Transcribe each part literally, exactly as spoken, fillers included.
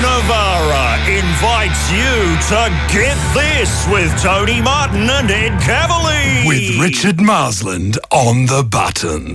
Navara invites you to Get This with Tony Martin and Ed Cavalier. With Richard Marsland on the buttons.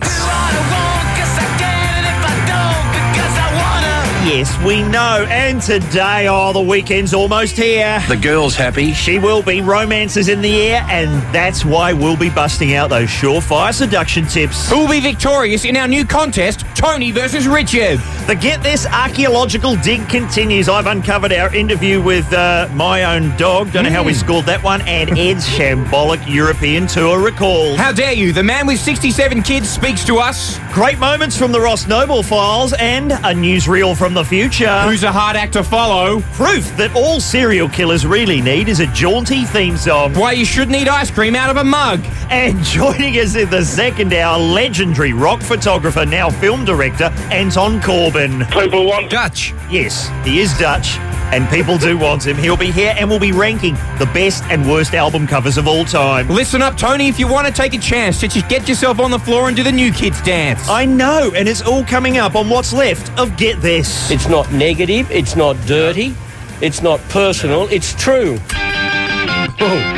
Yes, we know. And today, oh, the weekend's almost here. The girl's happy. She will be. Romance is in the air, and that's why we'll be busting out those surefire seduction tips. Who will be victorious in our new contest, Tony versus Richard? The Get This archaeological dig continues. I've uncovered our interview with uh, my own dog. Don't know mm. how we scored that one. And Ed's shambolic European tour recall. How dare you? The man with sixty-seven kids speaks to us. Great moments from the Ross Noble files and a newsreel from the future. Who's a hard act to follow? Proof that all serial killers really need is a jaunty theme song. Why you shouldn't eat ice cream out of a mug. And joining us in the second hour, legendary rock photographer, now film director, Anton Corbin. People want Dutch. Yes, he is Dutch, and people do want him. He'll be here and we'll be ranking the best and worst album covers of all time. Listen up, Tony, if you want to take a chance to just get yourself on the floor and do the New Kids dance. I know, and it's all coming up on what's left of Get This. It's not negative, it's not dirty, it's not personal, it's true. Oh.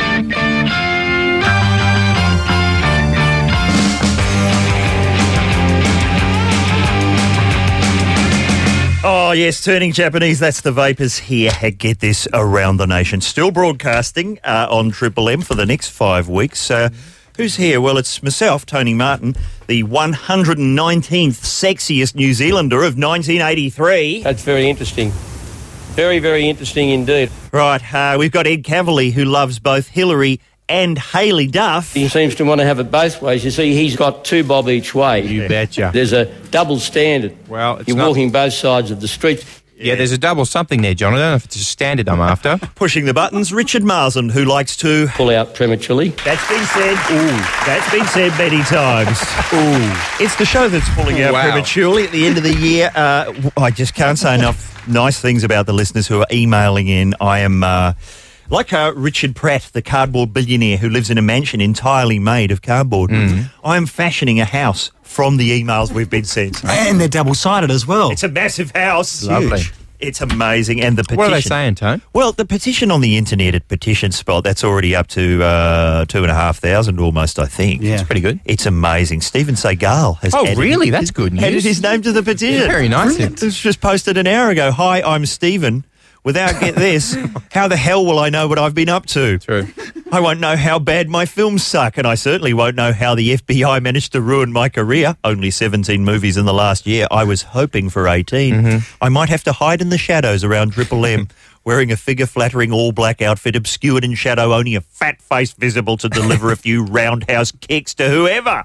Oh, yes, turning Japanese, that's the Vapors here at Get This around the nation. Still broadcasting uh, on Triple M for the next five weeks. Uh, who's here? Well, it's myself, Tony Martin, the one hundred nineteenth sexiest New Zealander of nineteen eighty-three. That's very interesting. Very, very interesting indeed. Right, uh, we've got Ed Cavalier, who loves both Hillary and Hayley Duff. He seems to want to have it both ways. You see, he's got two bob each way. You betcha. There's a double standard. Well, it's You're not... walking both sides of the street. Yeah, there's a double something there, John. I don't know if it's a standard I'm after. Pushing the buttons, Richard Marsland, who likes to... pull out prematurely. That's been said. Ooh. That's been said many times. Ooh. It's the show that's pulling out Wow. prematurely at the end of the year. Uh, I just can't say enough nice things about the listeners who are emailing in. I am... Uh, Like uh, Richard Pratt, the cardboard billionaire who lives in a mansion entirely made of cardboard. Mm. I am fashioning a house from the emails we've been sent. And they're double-sided as well. It's a massive house. Lovely. Huge. It's amazing. And the petition... What are they saying, Tone? Well, the petition on the internet at Petition Spot, that's already up to uh, two and a half thousand almost, I think. Yeah. It's pretty good. It's amazing. Stephen Seagal has Oh, added, really? That's good news. added his name to the petition. Very nice. It was just posted an hour ago. Hi, I'm Stephen. Without, get this, how the hell will I know what I've been up to? True. I won't know how bad my films suck, and I certainly won't know how the F B I managed to ruin my career. Only seventeen movies in the last year. I was hoping for eighteen. Mm-hmm. I might have to hide in the shadows around Triple M, wearing a figure-flattering all-black outfit obscured in shadow, only a fat face visible to deliver a few roundhouse kicks to whoever.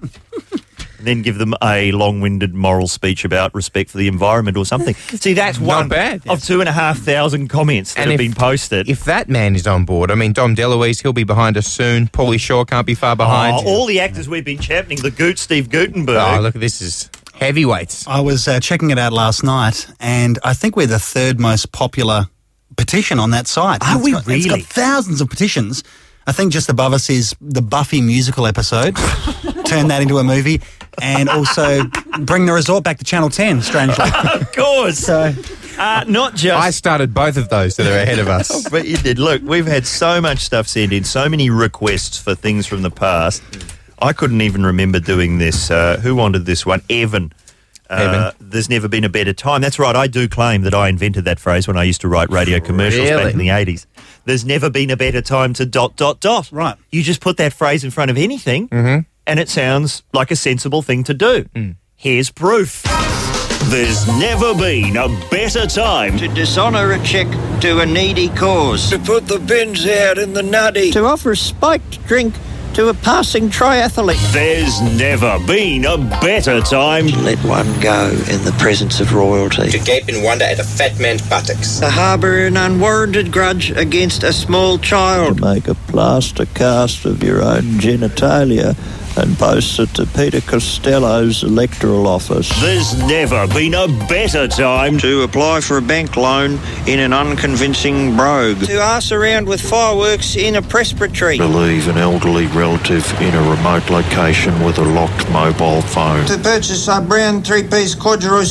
Then give them a long-winded moral speech about respect for the environment or something. See, that's Not one bad. of two and a half thousand comments that And have if- been posted. If that man is on board, I mean, Dom DeLuise, he'll be behind us soon. Paulie Shaw can't be far behind. Oh, all the actors we've been championing, the Goot, Steve Gutenberg. Oh, look, this is heavyweights. I was uh, checking it out last night, and I think we're the third most popular petition on that site. Are It's we got, really? It's got thousands of petitions. I think just above us is the Buffy musical episode. Turn that into a movie. And also bring the resort back to Channel ten, strangely. Of course. So, uh, not just... I started both of those that are ahead of us. But you did. Look, we've had so much stuff sent in, so many requests for things from the past. I couldn't even remember doing this. Uh, who wanted this one? Evan. Uh, Evan. There's never been a better time. That's right. I do claim that I invented that phrase when I used to write radio commercials Really? back in the eighties. There's never been a better time to dot, dot, dot. Right. You just put that phrase in front of anything, Mm-hmm. and it sounds like a sensible thing to do. Mm. Here's proof. There's never been a better time To dishonour a cheque to a needy cause. To put the bins out in the nutty. To offer a spiked drink to a passing triathlete. There's never been a better time To let one go in the presence of royalty. To gape in wonder at a fat man's buttocks. To harbour an unwarranted grudge against a small child. To make a plaster cast of your own genitalia and post it to Peter Costello's electoral office. There's never been a better time To apply for a bank loan in an unconvincing brogue. To arse around with fireworks in a presbytery. To leave an elderly relative in a remote location with a locked mobile phone. To purchase a brown three-piece corduroy suit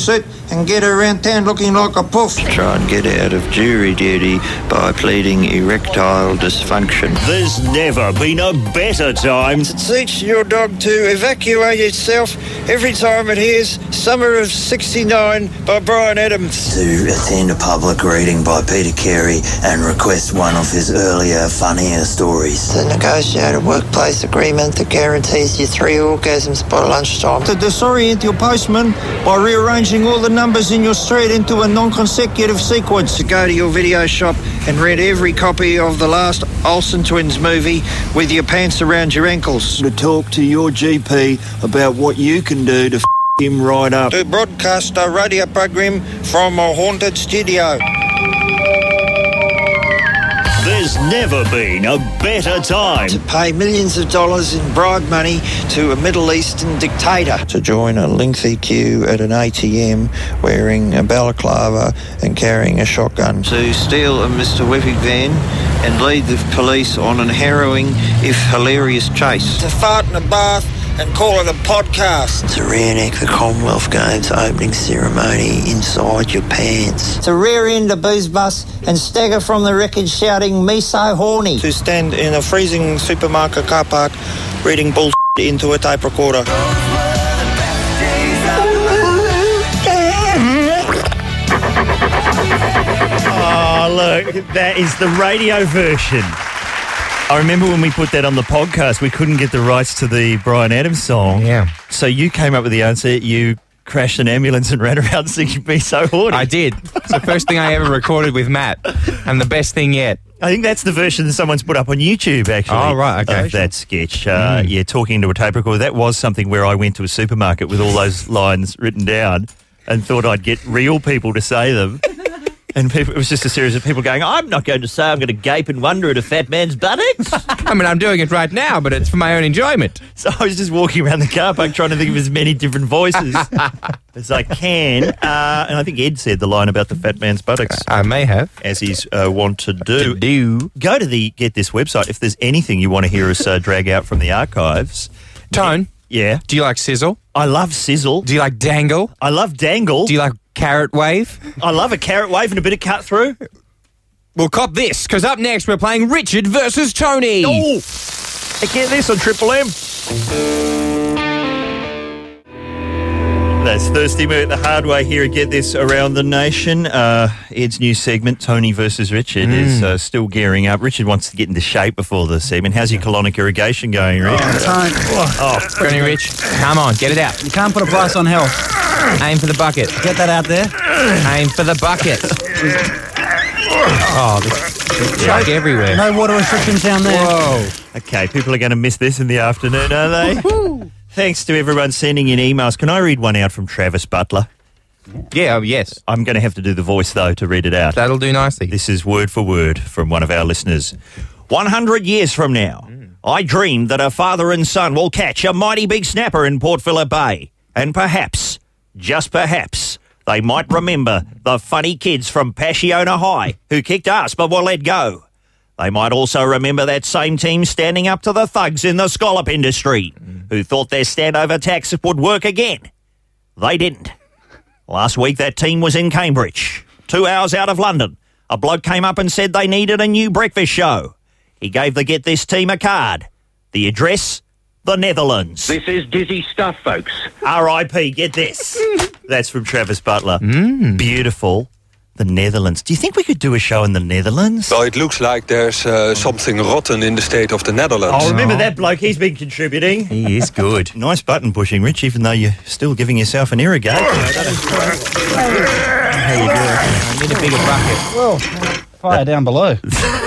and get around town looking like a poof. Try and get out of jury duty by pleading erectile dysfunction. There's never been a better time. Teach your dog to evacuate itself every time it hears Summer of sixty-nine by Bryan Adams. To attend a public reading by Peter Carey and request one of his earlier, funnier stories. To negotiate a workplace agreement that guarantees you three orgasms by lunchtime. To disorient your postman by rearranging all the numbers in your street into a non-consecutive sequence. To go to your video shop and rent every copy of the last Olsen Twins movie with your pants around your ankles. To talk to your G P about what you can do to f*** him right up. To broadcast a radio program from a haunted studio. There's never been a better time. To pay millions of dollars in bribe money to a Middle Eastern dictator. To join a lengthy queue at an A T M wearing a balaclava and carrying a shotgun. To steal a Mister Whipping van and lead the police on an harrowing, if hilarious, chase. To fart in a bath and call it a podcast. To reenact the Commonwealth Games opening ceremony inside your pants. To rear end a booze bus and stagger from the wreckage shouting, "Me so horny." To stand in a freezing supermarket car park reading bull into a tape recorder. Oh, look, that is the radio version. I remember when we put that on the podcast, we couldn't get the rights to the Bryan Adams song. Yeah. So you came up with the answer. You crashed an ambulance and ran around singing "Me So Horny." I did. It's the first thing I ever recorded with Matt, and the best thing yet. I think that's the version that someone's put up on YouTube, actually. Oh, right, okay. Of that sketch. Uh, mm. Yeah, talking into a tape recorder. That was something where I went to a supermarket with all those lines written down and thought I'd get real people to say them. And people, it was just a series of people going, "I'm not going to say I'm going to gape and wonder at a fat man's buttocks." I mean, I'm doing it right now, but it's for my own enjoyment. So I was just walking around the car park trying to think of as many different voices as I can. Uh, and I think Ed said the line about the fat man's buttocks. I may have. As he's uh, wont to do. To do. Go to the Get This website if there's anything you want to hear us uh, drag out from the archives. Tone. Yeah. Do you like sizzle? I love sizzle. Do you like dangle? I love dangle. Do you like carrot wave? I love a carrot wave and a bit of cut through. Well, cop this, because up next we're playing Richard versus Tony. Oh, get this on Triple M. That's Thirsty Moot the hard way here at Get This around the nation. Uh, Ed's new segment, Tony versus Richard, mm. is uh, still gearing up. Richard wants to get into shape before the segment. How's your colonic irrigation going, Rich? Oh, oh, Tony Rich, come on, get it out. You can't put a price on health. Aim for the bucket. Get that out there. Aim for the bucket. Oh, there's junk everywhere. No water restrictions down there. Whoa. Okay, people are going to miss this in the afternoon, are they? Thanks to everyone sending in emails. Can I read one out from Travis Butler? Yeah, oh, yes. I'm going to have to do the voice, though, to read it out. That'll do nicely. This is word for word from one of our listeners. one hundred years from now, mm. I dream that a father and son will catch a mighty big snapper in Port Phillip Bay. And perhaps, just perhaps, they might remember the funny kids from Passiona High who kicked ass but were let go. They might also remember that same team standing up to the thugs in the scallop industry mm. who thought their standover tax would work again. They didn't. Last week that team was in Cambridge, two hours out of London. A bloke came up and said they needed a new breakfast show. He gave the Get This team a card. The address? The Netherlands. This is dizzy stuff, folks. R I P, get this. That's from Travis Butler. Mm. Beautiful. The Netherlands. Do you think we could do a show in the Netherlands? Well, it looks like there's uh, something rotten in the state of the Netherlands. Oh, remember that bloke? He's been contributing. He is good. Nice button pushing, Rich, even though you're still giving yourself an irrigate. How you doing? I need a bigger bucket. Well, fire down below.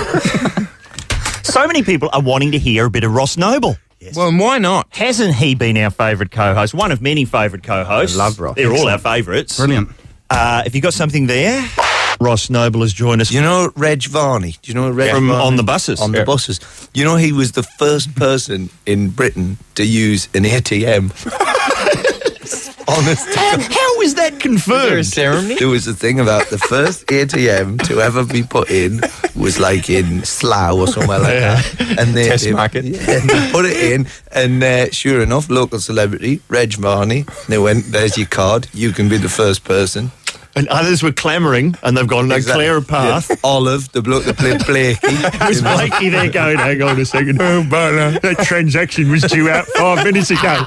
So many people are wanting to hear a bit of Ross Noble. Yes. Well, and why not? Hasn't he been our favourite co-host? One of many favourite co-hosts. I love Ross. They're all our favourites. Brilliant. Uh, have you got something there? Ross Noble has joined us. You know Reg Varney? Do you know Reg From Varney? On the Buses? On the yeah. buses. You know he was the first person in Britain to use an A T M. honest to How, God. how is that confirmed? ceremony? There was a thing about the first A T M to ever be put in was like in Slough or somewhere like that. And they, Test they, market. Yeah, and they put it in, and uh, sure enough, local celebrity, Reg Varney, they went, there's your card, you can be the first person. And others were clamouring, and they've gone no Exactly. clearer path. Yeah. Olive, the bloke that played Blakey. Was you know. Blakey there going, hang on a second, oh, but uh, that transaction was due out five minutes ago.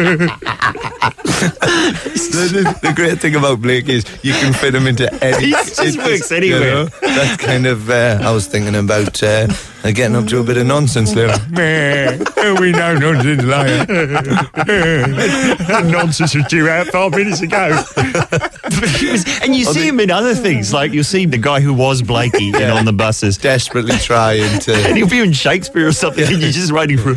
the, the, the great thing about Blake is you can fit him into any. He just it works anywhere. You know, that's kind of. Uh, I was thinking about uh, getting up to a bit of nonsense there. We know nonsense, liar. Nonsense was due out five minutes ago. He was- and you see him in other things, like you'll see the guy who was Blakey in On the Buses. Desperately trying to. And he'll be in Shakespeare or something, and you're just waiting for.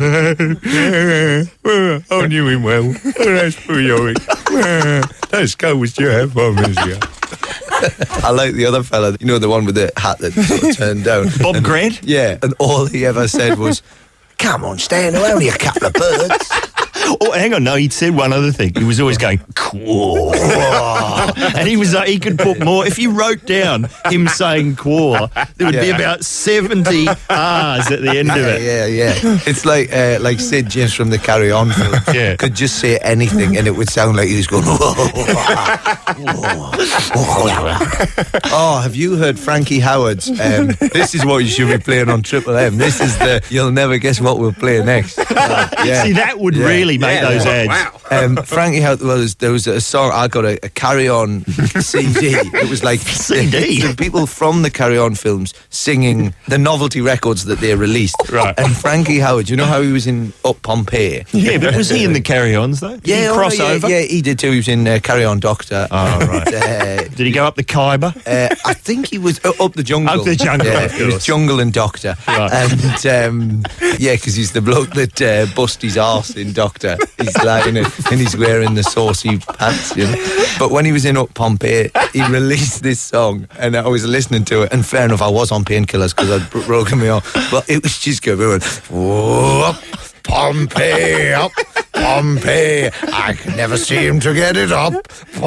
I knew him well. That's for you. That skull was due out five minutes ago. I like the other fella, you know, the one with the hat that sort of turned down. Bob and, Grant? Yeah, and all he ever said was, "Come on, Stan, they're only a couple of birds." Oh, hang on, no, he said one other thing. He was always going, "Quaw." And he was like, he could put more. If you wrote down him saying "quaw," there would be Yeah. about seventy R's at the end of Yeah, it. yeah, yeah. It's like uh, like Sid James from the Carry On film. Yeah. Could just say anything and it would sound like he was going. Oh, have you heard Frankie Howard's? Um, this is what you should be playing on Triple M. This is the. You'll never guess what we'll play next. Uh, yeah. See, that would Yeah. really make Yeah, those yeah. ads. Um, Frankie Howard, well, there's- there was a song, I got a, a Carry On C D. It was like C D? the people from the Carry On films singing the novelty records that they released. Right. And Frankie Howard, you know how he was in Up Pompeii? Yeah, but was he in the carry-ons, though? Did Yeah, he oh, cross yeah, over? yeah, he did too. He was in uh, Carry On Doctor. Oh, right. Uh, Did he go up the Khyber? uh, I think he was uh, up the jungle. Up the jungle, Yeah, of he was course. Jungle and Doctor. Right. And um, yeah, because he's the bloke that uh, bust his arse in Doctor. He's lying in it, and he's wearing the saucy pants. You know? But when he was in Up Pompeii, he released this song, and I was listening to it. And fair enough, I was on painkillers because I'd bro- broken me off. But it was just going, "Whoa, up Pompeii, up Pompeii. I can never seem to get it up.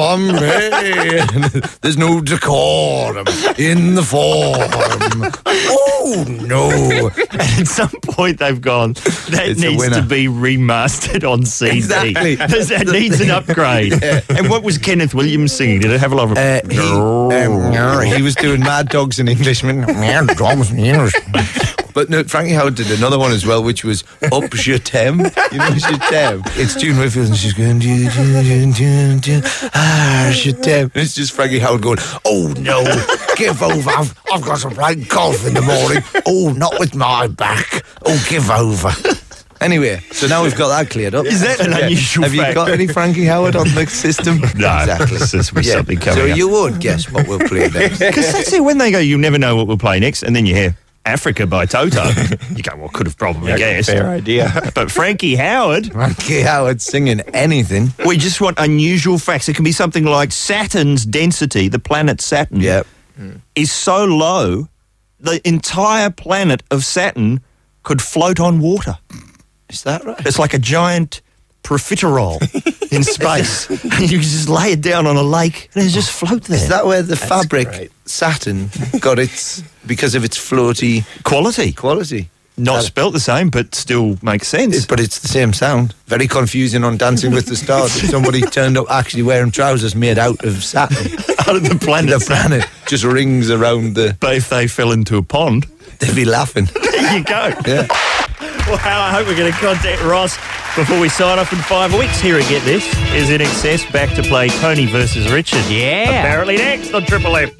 Pompeii. There's no decorum in the form. Oh, no." And at some point they've gone, that It's a needs winner. to be remastered on C D. Exactly. That needs an upgrade. And what was Kenneth Williams singing? Did it have a lot of... Uh, he, um, he was doing Mad Dogs and Englishmen. Mad Dogs and Englishmen. But no, Frankie Howard did another one as well, which was Up Je T'aime. You know Je T'aime? It's June Whitfield and she's going, "Dun, dun, dun, dun, dun, ah, Je T'aime." And it's just Frankie Howard going, "Oh no, give over. I've, I've got to play golf in the morning. Oh, not with my back. Oh, give over." Anyway, so now we've got that cleared up. Is that an unusual Have fact? you got any Frankie Howard on the system? No, Exactly. this is something coming So up. you would guess what we'll play next. Because that's it, when they go, you never know what we'll play next, and then you hear Africa by Toto, you go, well, could have probably guessed. Fair idea. But Frankie Howard, Frankie Howard singing anything. we just want unusual facts. It can be something like Saturn's density, the planet Saturn, Yeah. is so low, the entire planet of Saturn could float on water. Is that right? It's like a giant profiterole in space. You can just lay it down on a lake and it just float there. Is that where the fabric great. Saturn got its, because of its floaty quality? quality? Not That- spelt the same, but still makes sense. But it's the same sound. Very confusing on Dancing with the Stars. If somebody turned up actually wearing trousers made out of Saturn. Out of the planet. The planet just rings around the... But if they fell into a pond, They'd be laughing. there you go. Yeah. Well, I hope we're going to contact Ross before we sign off in five weeks. Here at Get This is In Excess, back to play Tony versus Richard. Yeah. Apparently next on Triple M.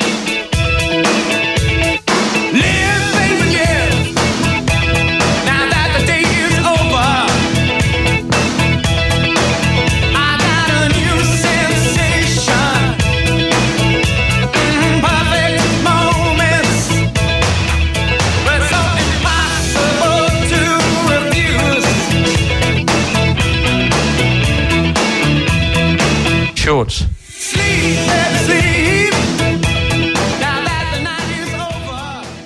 Shorts. Sleep, sleep. Now that the night is over.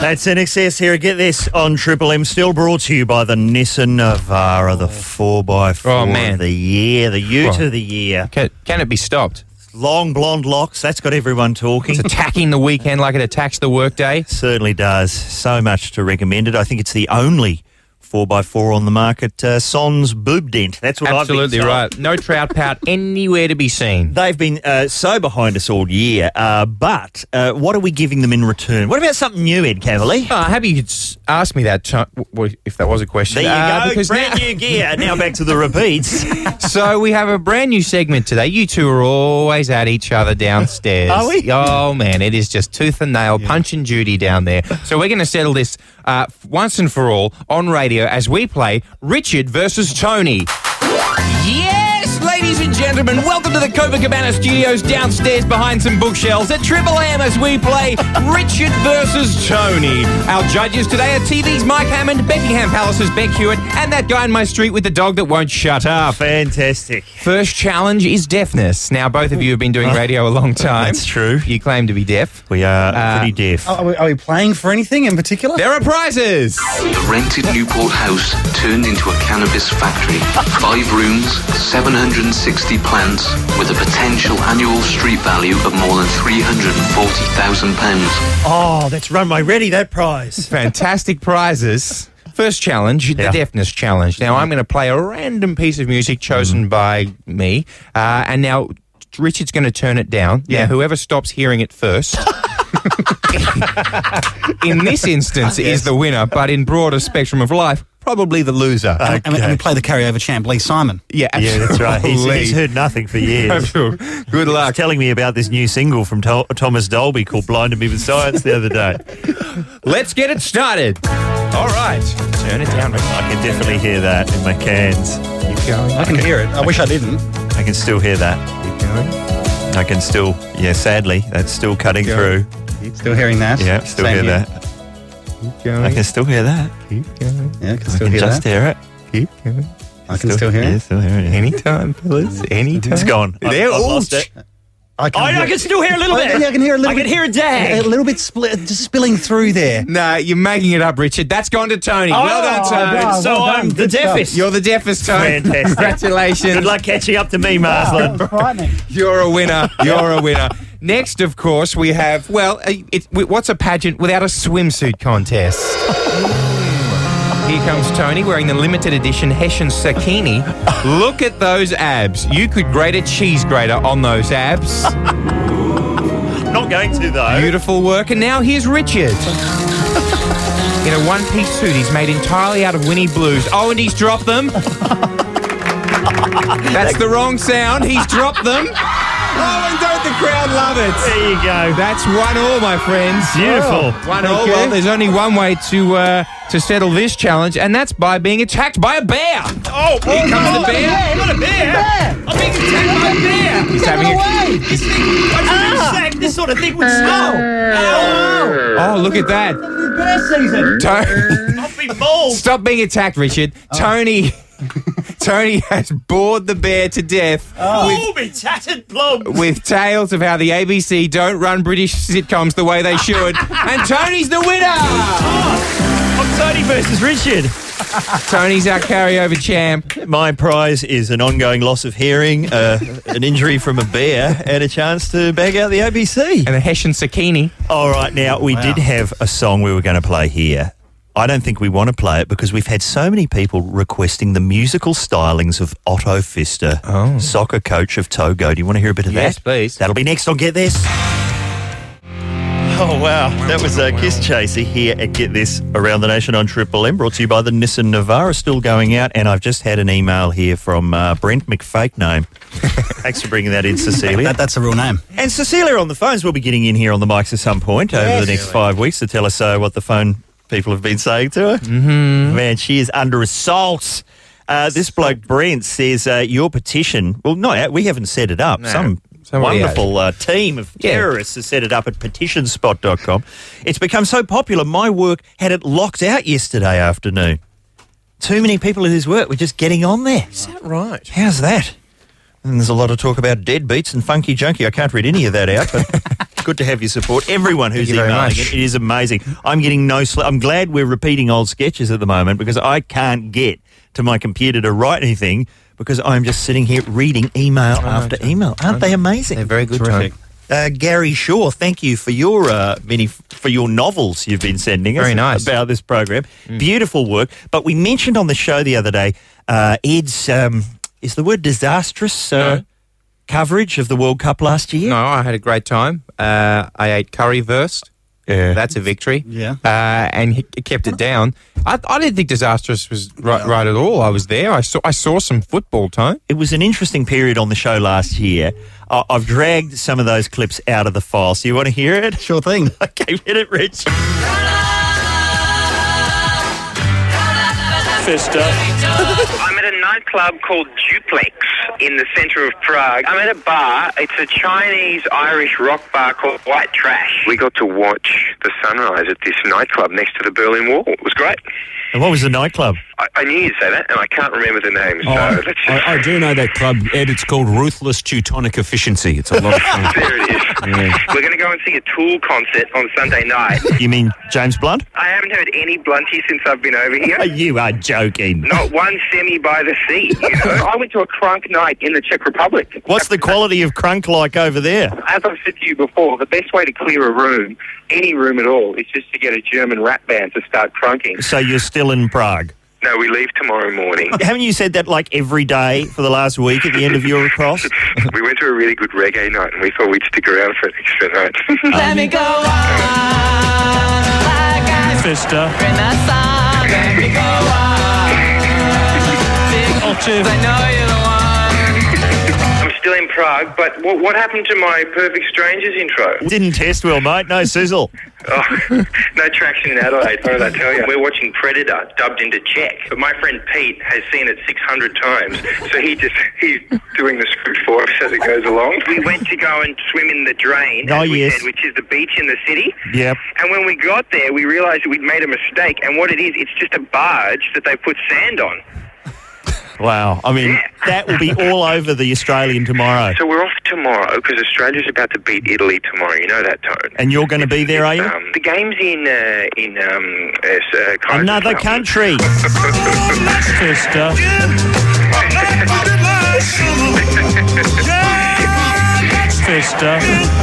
That's N X S here. Get this on Triple M. Still brought to you by the Nissan Navara, the four by four Oh, man. of the year, the Ute Oh. of the year. Can, can it be stopped? Long blonde locks, that's got everyone talking. It's attacking the weekend like it attacks the workday. Certainly does. So much to recommend it. I think it's the only four by four on the market. Uh, Sans Boob Dent. That's what Absolutely I've been right. No trout pout anywhere to be seen. They've been uh, so behind us all year, uh, but uh, what are we giving them in return? What about something new, Ed Cavalier? Oh, happy you could s- ask me that, Ch- w- if that was a question. There you Uh, go, because brand now- new gear. Now back to the repeats. So we have a brand new segment today. You two are always at each other downstairs. Are we? Oh, man, it is just tooth and nail, punch and Judy down there. So we're going to settle this uh, once and for all on radio as we play Richard versus Tony. Yes, ladies and gentlemen, welcome to the Copacabana studios downstairs behind some bookshelves at Triple M as we play Richard versus Tony. Our judges today are T V's Mike Hammond, Beckingham Palace's Beck Hewitt, and that guy in my street with the dog that won't shut up. Fantastic. First challenge is deafness. Now, both of you have been doing radio a long time. That's true. You claim to be deaf. We are Uh, pretty deaf. Are we, are we playing for anything in particular? There are prizes. The rented Newport house turned into a cannabis factory. Five rooms, seven hundred sixty plants, with a potential annual street value of more than three hundred forty thousand pounds. Oh, that's runway ready, that prize. Fantastic prizes. First challenge, the Yeah. deafness challenge. Now, I'm going to play a random piece of music chosen by me, uh, and now Richard's going to turn it down. Yeah. Now, whoever stops hearing it first, in this instance, is the winner, but in broader spectrum of life, probably the loser. And, and we- and we play the carryover champ, Lee Simon. Yeah, Yeah, that's right. He's, absolutely. he's heard nothing for years. Good He luck. was telling me about this new single from to- Thomas Dolby called Blinded Me with Science the other day. Let's get it started. All right. Turn it down. Richard. I can definitely hear that in my cans. Keep going. I can hear it. I wish I didn't. I can still hear that. Keep going. I can still, yeah, sadly, that's still cutting Keep through. going. Still hearing that. Yeah, still Same hear here. that. Keep going. I can still hear that. Keep going. Yeah, I can I still can hear just that. hear it. Keep going. I can still hear Yeah, it. still hear it. Yeah. Anytime, fellas. Anytime. It's gone. I've, There. I've Oh, lost it. I can, Oh, I can still hear a little Oh, bit. yeah, I can hear a little I bit. can hear a A dag. little bit split, just spilling through there. Nah, you're making it up, Richard. That's gone to Tony. Oh, well done, Tony. wow. So well I'm done. the Good stuff. deafest. You're the deafest, Tony. Fantastic. Congratulations. Good luck catching up to me, Wow, that Marsland. was frightening. You're a winner. You're a winner. Next, of course, we have, well, uh, it, what's a pageant without a swimsuit contest? Here comes Tony wearing the limited edition Hessian Sakini. Look at those abs. You could grate a cheese grater on those abs. Not going to, though. Beautiful work. And now here's Richard. In a one-piece suit he's made entirely out of Winnie Blues. Oh, and he's dropped them. That's the wrong sound. He's dropped them. Oh, and don't the crowd love it? There you go. That's one all, my friends. Beautiful. One Thank all. you. Well, there's only one way to uh, to settle this challenge, and that's by being attacked by a bear. Oh, Here comes the bear. Not a bear. I'm being attacked by a bear. He's having a, This thing, I should this sort of thing would stop. Oh, oh, look at that. Bear season. To- I've been mauled. Stop being attacked, Richard. Tony. Tony has bored the bear to death Oh, me tattered plums. with, with tales of how the A B C don't run British sitcoms the way they should. And Tony's the winner! I'm Tony versus Richard. Tony's our carryover champ. My prize is an ongoing loss of hearing, uh, an injury from a bear, and a chance to bag out the A B C. And a Hessian Sakini. All right, now, we Wow. did have a song we were going to play here. I don't think we want to play it because we've had so many people requesting the musical stylings of Otto Pfister, Oh. soccer coach of Togo. Do you want to hear a bit of Yes, that? please. That'll be next on Get This. Oh, wow. That was uh, Kiss Chaser here at Get This Around the Nation on Triple M, brought to you by the Nissan Navara, still going out. And I've just had an email here from uh, Brent McFake name. Thanks for bringing that in, Cecilia. That, that's a real name. And Cecilia on the phones will be getting in here on the mics at some point over Yes. the next five weeks to tell us uh, what the phone people have been saying to her. Mm-hmm. Man, she is under assault. Uh, this bloke, Brent, says uh, your petition, well, no, we haven't set it up. No, Some somebody wonderful uh, team of Yeah. terrorists has set it up at petition spot dot com. It's become so popular, my work had it locked out yesterday afternoon. Too many people at his work were just getting on there. Is that right? How's that? And there's a lot of talk about deadbeats and funky junkie. I can't read any of that out, but Good to have your support. Everyone who's Thank you very emailing much. it, it is amazing. I'm getting no sleep. I'm glad we're repeating old sketches at the moment because I can't get to my computer to write anything because I'm just sitting here reading email after email. Aren't they amazing? They're very good, Terrific. Tone. Uh, Gary Shaw, thank you for your uh, many for your novels you've been sending us Very nice. about this program. Beautiful work. But we mentioned on the show the other day uh, Ed's um, is the word disastrous uh, No. coverage of the World Cup last year. No, I had a great time. Uh, I ate currywurst. Yeah. That's a victory. Yeah. Uh, and he he kept it down. I, I didn't think disastrous was right, right at all. I was there. I saw I saw some football, Tone. It was an interesting period on the show last year. I I've dragged some of those clips out of the file. So you want to hear it? Sure thing. Okay, hit it, Rich. Fister. I'm at a nightclub called Duplex in the centre of Prague. I'm at a bar. It's a Chinese-Irish rock bar called White Trash. We got to watch the sunrise at this nightclub next to the Berlin Wall. It was great. And what was the nightclub? I, I knew you'd say that, and I can't remember the name. So Oh, let's just... I, I do know that club, Ed. It's called Ruthless Teutonic Efficiency. It's a lot of fun. There it is. Yeah. We're going to go and see a Tool concert on Sunday night. You mean James Blunt? I haven't heard any Blunty since I've been over here. You are joking. Not one semi by the sea, you know. I went to a crunk night in the Czech Republic. What's the quality of crunk like over there? As I've said to you before, the best way to clear a room, any room at all, is just to get a German rap band to start crunking. So you're still in Prague? No, we leave tomorrow morning. Haven't you said that like every day for the last week at the end of your cross? We went to a really good reggae night and we thought we'd stick around for an extra night. Let me go on like I Fister. in that song. Let me go on. Octave. I know you're the one. I'm still in Prague, but what, what happened to my Perfect Strangers intro? Didn't test well, mate. No sizzle. Oh, no traction in Adelaide, what did I tell you? We're watching Predator, dubbed into Czech. But my friend Pete has seen it six hundred times, so he just, he's doing the script for us as it goes along. We went to go and swim in the Drain, Oh, as we yes. said, which is the beach in the city. Yep. And when we got there, we realised that we'd made a mistake, and what it is, it's just a barge that they put sand on. Wow. I mean, that will be all over the Australian tomorrow. So we're off tomorrow, because Australia's about to beat Italy tomorrow, you know that, Tone. And you're going to be there, are you? Um, the game's in, uh, in um, uh, Kaiserslautern. Another country. Fister. Fister.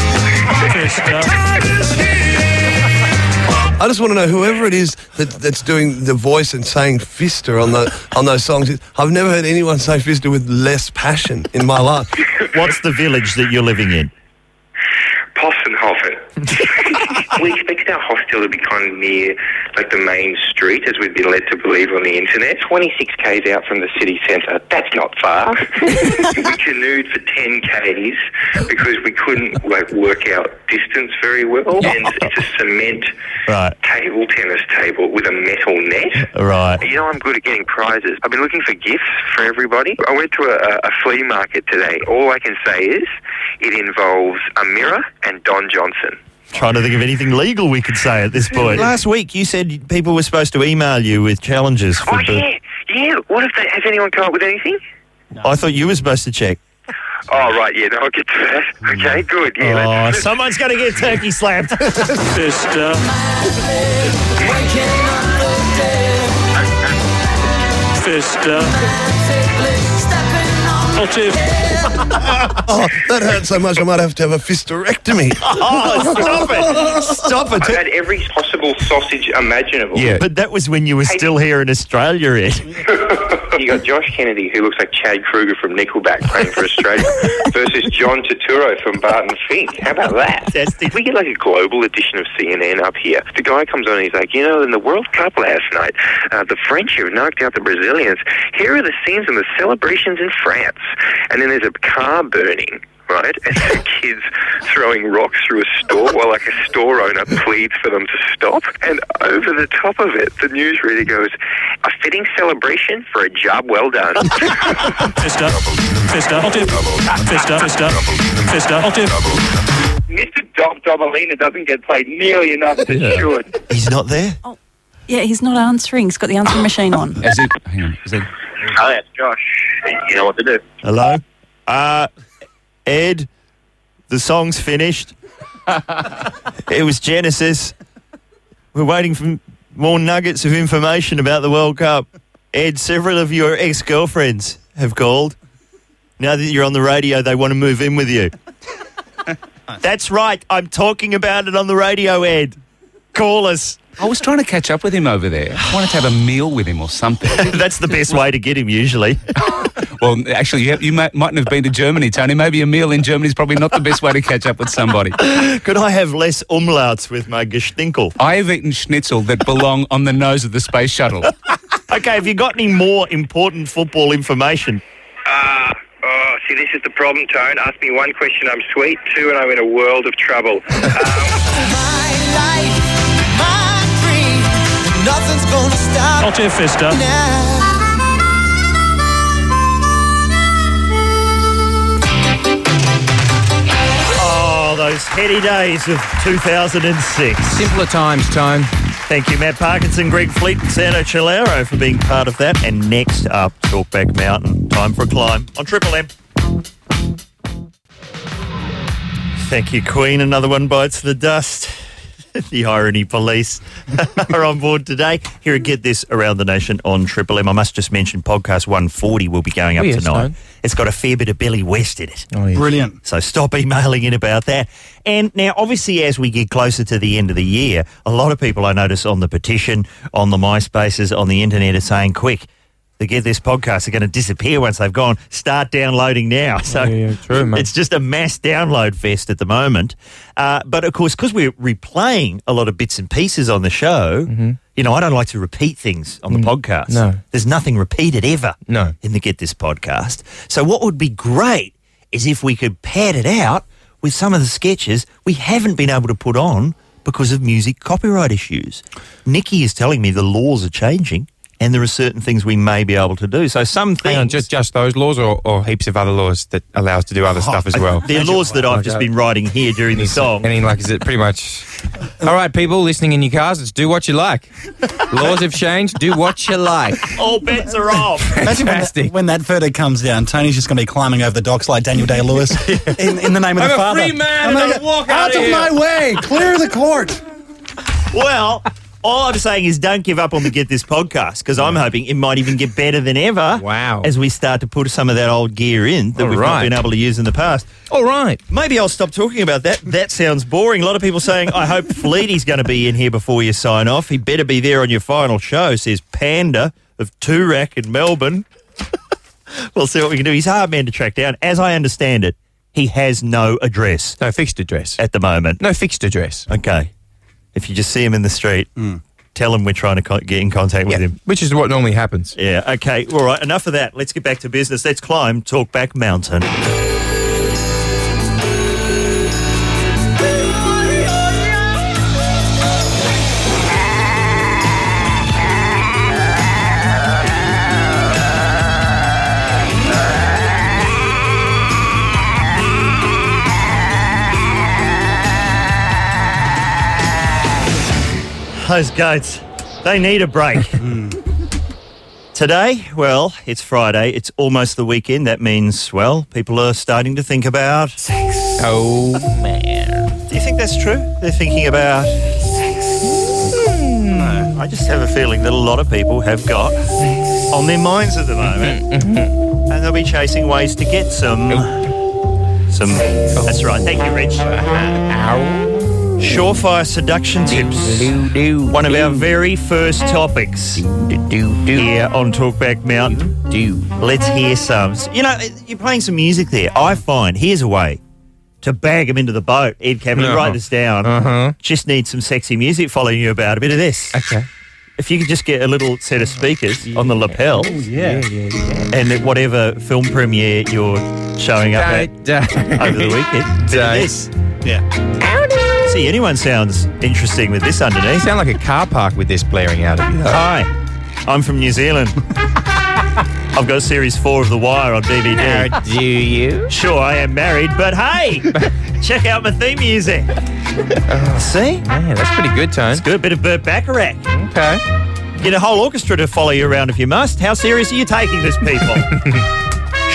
Fister. I just want to know whoever it is that, that's doing the voice and saying Fister on the on those songs. I've never heard anyone say Fister with less passion in my life. What's the village that you're living in? Possenhofen. We expected our hostel to be kind of near, like, the main street, as we'd been led to believe on the internet. twenty-six kays out from the city centre. That's not far. We canoed for ten kays because we couldn't, like, work out distance very well. And it's a cement Right. table tennis table with a metal net. Right. You know, I'm good at getting prizes. I've been looking for gifts for everybody. I went to a, a flea market today. All I can say is it involves a mirror and Don Johnson. Trying to think of anything legal we could say at this point. Last week, you said people were supposed to email you with challenges. For Oh, the- yeah. Yeah. What if they, has anyone come up with anything? I thought you were supposed to check. Oh, right. Yeah, no, I'll get to that. Okay, good. Yeah, Oh, let's- someone's going to get turkey slapped. Fister. Fister. Octave. Oh, that hurt so much I might have to have a fisterectomy. Oh, stop it. Stop I've it. had every possible sausage imaginable. Yeah. But that was when you were still here in Australia, Ed. You got Josh Kennedy, who looks like Chad Kruger from Nickelback playing for Australia, versus John Turturro from Barton Fink. How about that? Fantastic. If we get like a global edition of C N N up here, the guy comes on and he's like, you know, in the World Cup last night, uh, the French have knocked out the Brazilians. Here are the scenes and the celebrations in France. And then there's a car burning, right? And some kids throwing rocks through a store while like a store owner pleads for them to stop. And over the top of it, the newsreader goes, a fitting celebration for a job well done. Fister. Fister. Octave. Fister. Fister. Fister. Octave. Mister Dom Domalina doesn't get played nearly enough as it should. He's not there? Yeah, he's not answering. He's got the answering machine on. Is it? Hang on. Is it? Oh, that's Josh. You know what to do. Hello? Uh, Ed, The song's finished. It was Genesis. We're waiting for more nuggets of information about the World Cup. Ed, several of your ex-girlfriends have called. Now that you're on the radio, they want to move in with you. That's right. I'm talking about it on the radio, Ed. Call us. I was trying to catch up with him over there. I wanted to have a meal with him or something. That's the best way to get him, usually. Well, actually, you, have, you might, mightn't have been to Germany, Tony. Maybe a meal in Germany is probably not the best way to catch up with somebody. Could I have less umlauts with my Gestinkel? I have eaten schnitzel that belong on the nose of the space shuttle. Okay, have you got any more important football information? Ah, oh, see, this is the problem, Tone. Ask me one question, I'm sweet. Two, and I'm in a world of trouble. Nothing's gonna stop. Otter Fister. Oh, those heady days of two thousand six. Simpler times, Tone. Thank you, Matt Parkinson, Greg Fleet, and Sano Chilero for being part of that. And next up, Talkback Mountain. Time for a climb on Triple M. Thank you, Queen. Another one bites the dust. The Irony Police are on board today. Here at Get This Around the Nation on Triple M. I must just mention podcast one forty will be going up Oh, yes, tonight. Tone. It's got a fair bit of Billy West in it. Oh, yes. Brilliant. So stop emailing in about that. And now, obviously, as we get closer to the end of the year, a lot of people I notice on the petition, on the MySpaces, on the internet are saying, quick, the Get This podcast are going to disappear once they've gone. Start downloading now. So yeah, true, mate. it's just a mass download fest at the moment. Uh, but, of course, because we're replaying a lot of bits and pieces on the show, Mm-hmm. you know, I don't like to repeat things on the podcast. no. There's nothing repeated ever No. in the Get This podcast. So what would be great is if we could pad it out with some of the sketches we haven't been able to put on because of music copyright issues. Nikki is telling me the laws are changing and there are certain things we may be able to do. So some things... Hang on, just, just those laws or, or heaps of other laws that allow us to do other stuff as well? The laws that I've just been writing here during the song. I mean, like, is it pretty much... All right, people listening in your cars, it's do what you like. Laws have changed, do what you like. All bets are off. Imagine when that, when that verdict comes down, Tony's just going to be climbing over the docks like Daniel Day-Lewis in, in the name of I'm the a Father. free man I'm and like, I'll walk out out of of here." my way, clear the court. Well... all I'm saying is don't give up on the Get This podcast because I'm hoping it might even get better than ever. Wow. As we start to put some of that old gear in that All we've right. not been able to use in the past. All right. Maybe I'll stop talking about that. That sounds boring. A lot of people saying, I hope Fleety's going to be in here before you sign off. He better be there on your final show, says Panda of Toorak in Melbourne. We'll see what we can do. He's a hard man to track down. As I understand it, he has no address. No fixed address. At the moment. No fixed address. Okay. If you just see him in the street, mm. tell him we're trying to co- get in contact with Yeah, him. which is what normally happens. Yeah, okay. All right, enough of that. Let's get back to business. Let's climb Talkback Mountain. Those goats, they need a break. Today, well, it's Friday. It's almost the weekend. That means, well, people are starting to think about... sex. Oh, man. Do you think that's true? They're thinking about... sex. No, I just have a feeling that a lot of people have got on their minds at the moment. Mm-hmm. And they'll be chasing ways to get some... Some... That's right. Thank you, Rich. Surefire seduction tips. One of our very first topics here on Talkback Mountain. Let's hear some. You know, you're playing some music there. I find, here's a way to bag them into the boat. Ed Cameron, Uh-huh. write this down. Uh-huh. Just need some sexy music following you about. A bit of this. Okay. If you could just get a little set of speakers on the lapel. Yeah, yeah, yeah. And at whatever film premiere you're showing up at over the weekend. Bit of this. Yeah. See, anyone sounds interesting with this underneath. You sound like a car park with this blaring out of you. though. Hi, I'm from New Zealand. I've got series four of The Wire on D V D. Oh, do you? Sure, I am married, but hey, check out my theme music. See? Man, that's pretty good, Tone. It's good. Bit of Burt Bacharach. Okay. Get a whole orchestra to follow you around if you must. How serious are you taking this, people?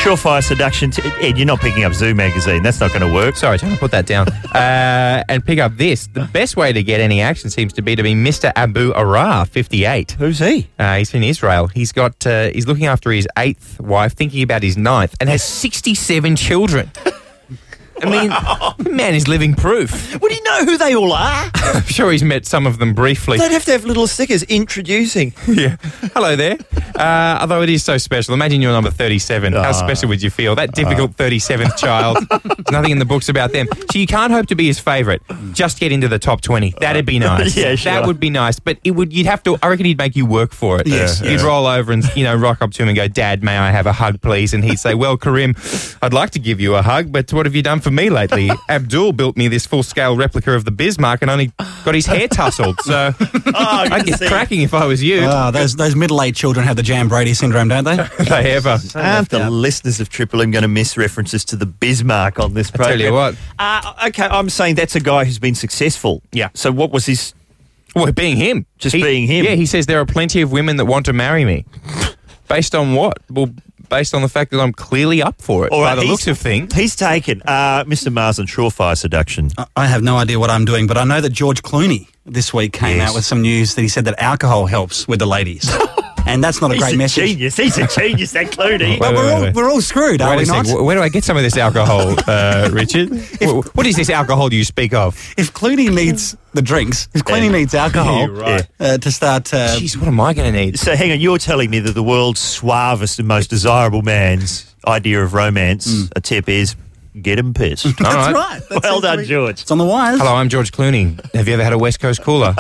Surefire seduction. T- Ed, you're not picking up Zoo magazine. That's not going to work. Sorry, Tom, put that down. uh, and pick up this. The best way to get any action seems to be to be Mister Abu Arah, fifty-eight. Who's he? Uh, he's in Israel. He's got. Uh, he's looking after his eighth wife, thinking about his ninth, and has sixty-seven children. I mean, the man is living proof. Would he know who they all are? I'm sure he's met some of them briefly. They'd have to have little stickers introducing. Yeah. Hello there. Uh, although it is so special. Imagine you're number thirty-seven. How Oh. special would you feel? That difficult thirty-seventh child. There's nothing in the books about them. So you can't hope to be his favourite. Just get into the top twenty. That'd be nice. Yeah, sure. That would be nice. But it would. You'd have to. I reckon he'd make you work for it. Yes. You'd Yeah. roll over and you know rock up to him and go, "Dad, may I have a hug, please?" And he'd say, "Well, Karim, I'd like to give you a hug, but what have you done for me lately?" Abdul built me this full-scale replica of the Bismarck and only got his hair tousled. So I'd get cracking if I was you. Ah, those those middle-aged children have the Jan Brady syndrome, don't they? They ever. Aren't the listeners of Triple M going to miss references to the Bismarck on this I program? tell you what. Uh, okay, I'm saying that's a guy who's been successful. Yeah. So what was his... Well, being him. Just He- being him? Yeah, he says there are plenty of women that want to marry me. Based on what? Well, based on the fact that I'm clearly up for it. All by right, the he's- looks of things. He's taken. Uh, Mister Marsden, Surefire seduction. I- I have no idea what I'm doing, but I know that George Clooney this week came Yes. out with some news that he said that alcohol helps with the ladies. And that's not a He's great a message. genius. He's a genius, that Clooney. Well, Wait, we're wait, all, wait. we're all screwed, are Wait we a not? sec. Where do I get some of this alcohol, uh, Richard? Wh- what is this alcohol you speak of? If Clooney needs the drinks, if Clooney Yeah. needs alcohol Yeah, right. uh, to start... Uh, Jeez, what am I going to need? So hang on, you're telling me that the world's suavest and most desirable man's idea of romance, a tip is get him pissed. that's All right. right. That's Well it. done, George. It's on the wires. Hello, I'm George Clooney. Have you ever had a West Coast cooler?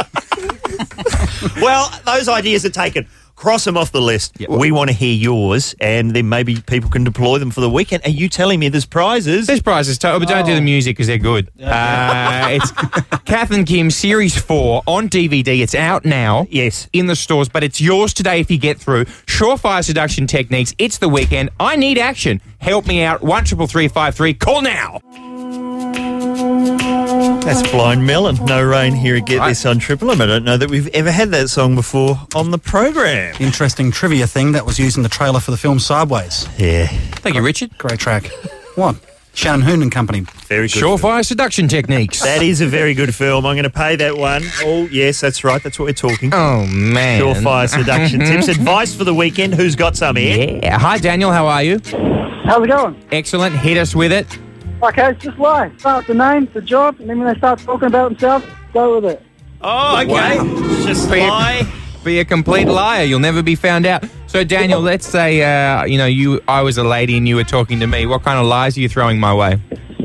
Well, those ideas are taken. Cross them off the list. Yeah. We want to hear yours, and then maybe people can deploy them for the weekend. Are you telling me there's prizes? There's prizes, to- but don't do the music because they're good. Uh, it's Kath and Kim Series four on D V D. It's out now. Yes. In the stores, but it's yours today if you get through. Surefire seduction techniques. It's the weekend. I need action. Help me out. One triple three five three. Call now. That's Blind Melon. No rain here at Get Right. This on Triple M. I don't know that we've ever had that song before on the program. Interesting trivia thing that was used in the trailer for the film Sideways. Yeah. Thank you, Richard. Great track. What? Shannon Hoon and Company. Very good. Surefire seduction techniques. That is a very good film. I'm going to pay that one. Oh, yes, that's right. That's what we're talking. Oh, man. Surefire seduction tips. Advice for the weekend. Who's got some here? Yeah. Hi, Daniel. How are you? How's it going? Excellent. Hit us with it. Okay, it's just lie. Start with the name, the job, and then when they start talking about themselves, go with it. Oh, okay. Wow. Just Be a- lie. Be a complete liar. You'll never be found out. So, Daniel, let's say, uh, you know, you, I was a lady and you were talking to me. What kind of lies are you throwing my way?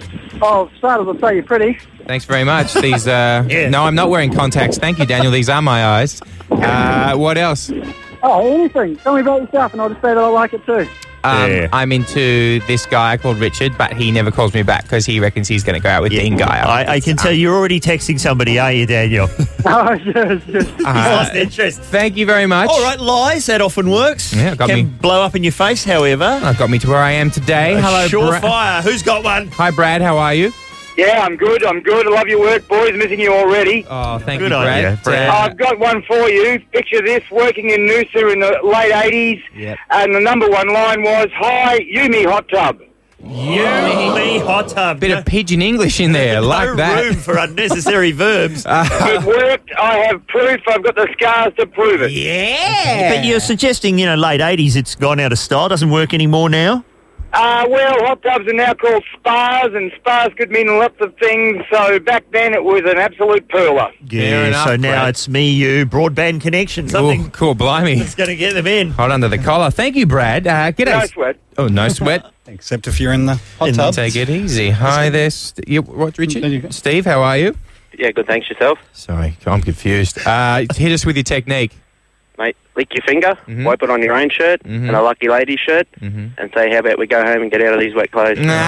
Oh, started to say you're pretty. Thanks very much. These, uh, Yeah. no, I'm not wearing contacts. Thank you, Daniel. These are my eyes. Uh, what else? Oh, anything. Tell me about yourself, and I'll just say that I like it too. Um, Yeah. I'm into this guy called Richard, but he never calls me back because he reckons he's going to go out with Dean Guy. I, I can tell you're already texting somebody, are you, Daniel? Oh, yes, yes. He's lost interest. Thank you very much. All right, lies, that often works. Yeah, got Can me. blow up in your face, however. Uh, got me to where I am today. Hello, Bra- Surefire. Who's got one? Hi, Brad. How are you? Yeah, I'm good. I'm good. I love your work, boys. Missing you already. Oh, thank Good you, Brad. idea, Brad. Uh, I've got one for you. Picture this: working in Noosa in the late eighties, Yep. and the number one line was, "Hi, Yumi hot tub." You, me, hot tub. bit of pigeon English in there, no like that. room for unnecessary verbs. It worked. I have proof. I've got the scars to prove it. Yeah. But you're suggesting, you know, late eighties, it's gone out of style, doesn't work anymore now? Uh, well, hot tubs are now called spas, and spas could mean lots of things. So back then, it was an absolute perler. Fair enough, so now Brad. it's me, you, broadband connection, something Oh, cool, blimey. that's going to get them in. Hot under the collar. Thank you, Brad. Uh, g'day. No sweat. Oh, no sweat. Except if you're in the hot In the tub. Take it easy. Hi there. St- you, what, There you go. Richard? Steve, how are you? Yeah, good, thanks yourself. Sorry, I'm confused. Uh, hit us with your technique. Mate, lick your finger, Mhm. wipe it on your own shirt Mhm. and a lucky lady shirt, Mhm. and say, how about we go home and get out of these wet clothes? And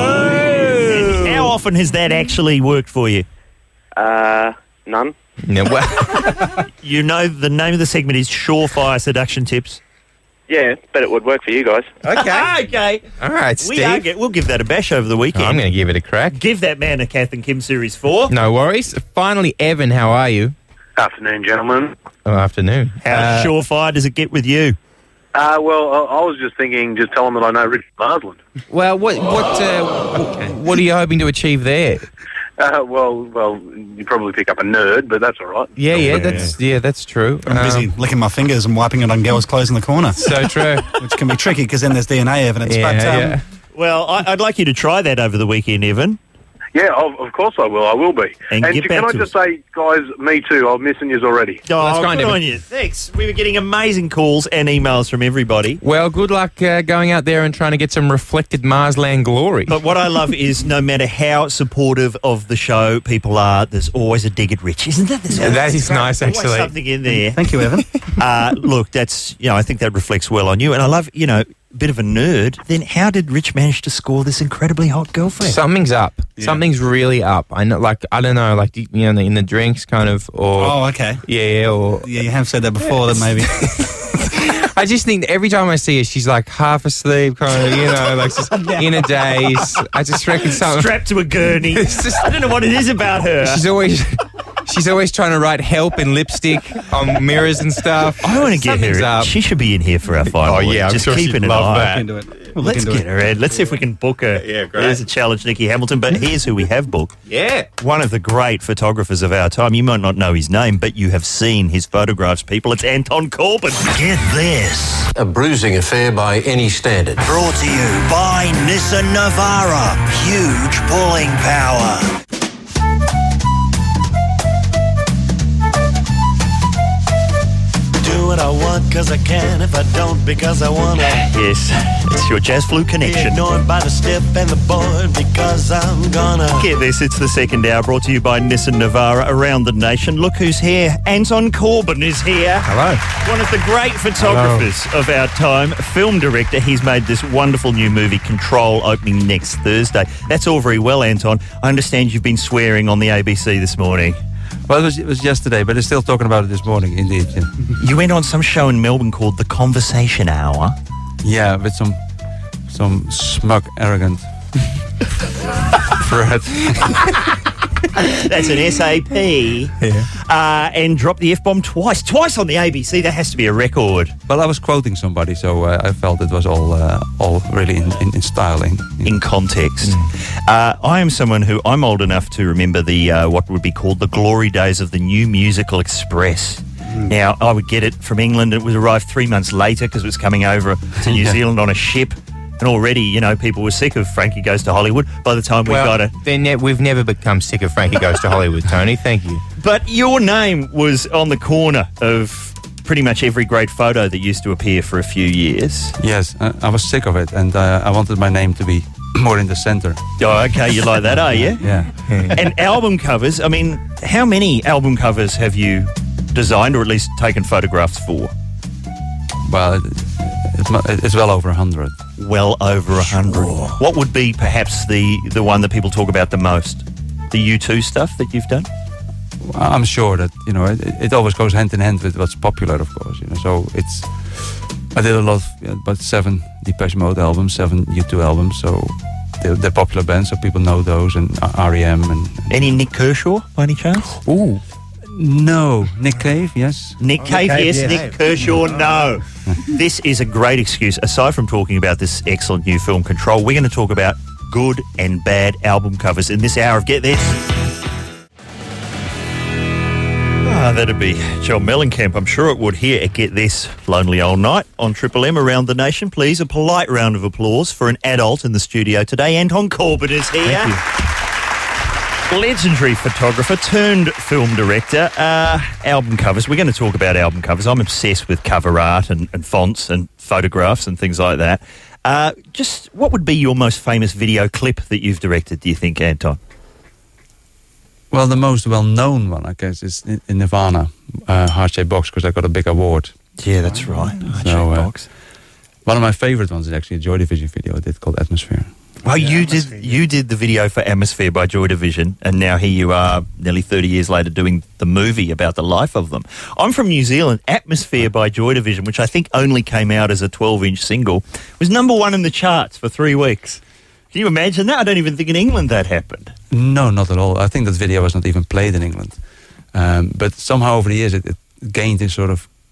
how often has that actually worked for you? Uh, none. No, well, You know, the name of the segment is Surefire Seduction Tips. Yeah, but it would work for you guys. Okay. okay. all right, We are Steve. get, we'll give that a bash over the weekend. I'm going to give it a crack. Give that man a Kath and Kim Series four. No worries. Finally, Evan, how are you? Afternoon, gentlemen. Oh, afternoon. How Uh, surefire does it get with you? Uh, well, I, I was just thinking, just tell them that I know Richard Marsland. Well, what what uh, what are you hoping to achieve there? Uh, well, well, you probably pick up a nerd, but that's all right. Yeah, yeah, that's yeah, that's true. I'm busy Um, licking my fingers and wiping it on girls' clothes in the corner. So true. Which can be tricky because then there's D N A evidence. Yeah, but, um, yeah. Well, I, I'd like you to try that over the weekend, Evan. Yeah, of, of course I will. I will be. And get can back I to just us. say, guys, me too. I'm missing yous already. Oh, good on you. Thanks. We were getting amazing calls and emails from everybody. Well, good luck uh, going out there and trying to get some reflected Marsland glory. But what I love is no matter how supportive of the show people are, there's always a dig at Rich. Isn't that? Yeah, that is nice, Always actually. something in there. Thank you, Evan. uh, look, that's, you know, I think that reflects well on you. And I love, you know, bit of a nerd. Then how did Rich manage to score this incredibly hot girlfriend? Something's up. Something's really up. I know, like I don't know, like you know, in the drinks, kind of, or Oh, okay. yeah, yeah, or Yeah, you have said that before, that maybe. I just think that every time I see her, she's like half asleep, kind of, you know, like just in a daze. I just reckon something. Strapped to a gurney. It's just- I don't know what it is about her. She's always. She's always trying to write help in lipstick on mirrors and stuff. I want to get Something's her. Up. She should be in here for our final. Oh, yeah, week. I'm just sure keeping she'd an love eye. that. Into it. We'll look Let's into get it. her in. Let's see if we can book her. Yeah, great. There's a challenge, Nikki Hamilton. But here's who we have booked. Yeah. One of the great photographers of our time. You might not know his name, but you have seen his photographs, people. It's Anton Corbin. Get this. A bruising affair by any standard. Brought to you by Nissan Navara. Huge pulling power. Do what I want because I can. If I don't, because I want to. Yes, it's your Jazz Flu connection. Ignored by the stiff and the bored because I'm gonna. Get this, it's the second hour brought to you by Nissan Navara around the nation. Look who's here. Anton Corbin is here. Hello. One of the great photographers of our time, film director. He's made this wonderful new movie, Control, opening next Thursday. That's all very well, Anton. I understand you've been swearing on the A B C this morning. Well, it was, it was yesterday, but they're still talking about it this morning, indeed. Yeah, You went on some show in Melbourne called The Conversation Hour. yeah with some some smug, arrogant threat. That's an S A P. Yeah. Uh, and dropped the F-bomb twice. Twice on the A B C. That has to be a record. Well, I was quoting somebody, so uh, I felt it was all uh, all really in, in, in style. In, in context. Uh, I am someone who, I'm old enough to remember the uh, what would be called the glory days of the New Musical Express. Now, I would get it from England. It would arrive three months later because it was coming over to New Yeah. Zealand on a ship. And already, you know, people were sick of Frankie Goes to Hollywood by the time we well, got it. then ne- we've never become sick of Frankie Goes to Hollywood, Tony. Thank you. But your name was on the corner of pretty much every great photo that used to appear for a few years. Yes, uh, I was sick of it, and uh, I wanted my name to be more in the center. Oh, okay, you like that, are you? Yeah. And album covers, I mean, how many album covers have you designed or at least taken photographs for? Well, it, it's, mu- it's well over a hundred. Well over a hundred. What would be perhaps the, the one that people talk about the most? The U two stuff that you've done? I'm sure that, you know, it, it always goes hand in hand with what's popular, of course. You know, so it's. I did a lot, of, yeah, about seven Depeche Mode albums, seven U two albums. So they're, they're popular bands, so people know those, and R E M and. Any Nick Kershaw by any chance? Ooh. No, Nick Cave, yes. Nick Cave, yes. Nick Kershaw, no. This is a great excuse. Aside from talking about this excellent new film, Control, we're going to talk about good and bad album covers in this hour of Get This. Ah, that'd be Joel Mellencamp. I'm sure it would here at Get This Lonely Old Night on Triple M around the nation. Please, a polite round of applause for an adult in the studio today. Anton Corbin is here. Thank you. Legendary photographer turned film director. Uh, album covers. We're going to talk about album covers. I'm obsessed with cover art and, and fonts and photographs and things like that. Uh, just what would be your most famous video clip that you've directed, do you think, Anton? Well, the most well-known one, I guess, is in, in Nirvana, uh, Heart Shaped Box, because I got a big award. Yeah, that's right. So, uh, one of my favorite ones is actually a Joy Division video I did called Atmosphere. Well, you did you did the video for Atmosphere by Joy Division, and now here you are, nearly thirty years later, doing the movie about the life of them. I'm from New Zealand. Atmosphere by Joy Division, which I think only came out as a twelve-inch single, was number one in the charts for three weeks. Can you imagine that? I don't even think in England that happened. No, not at all. I think that video was not even played in England. Um, but somehow over the years it, it gained this sort of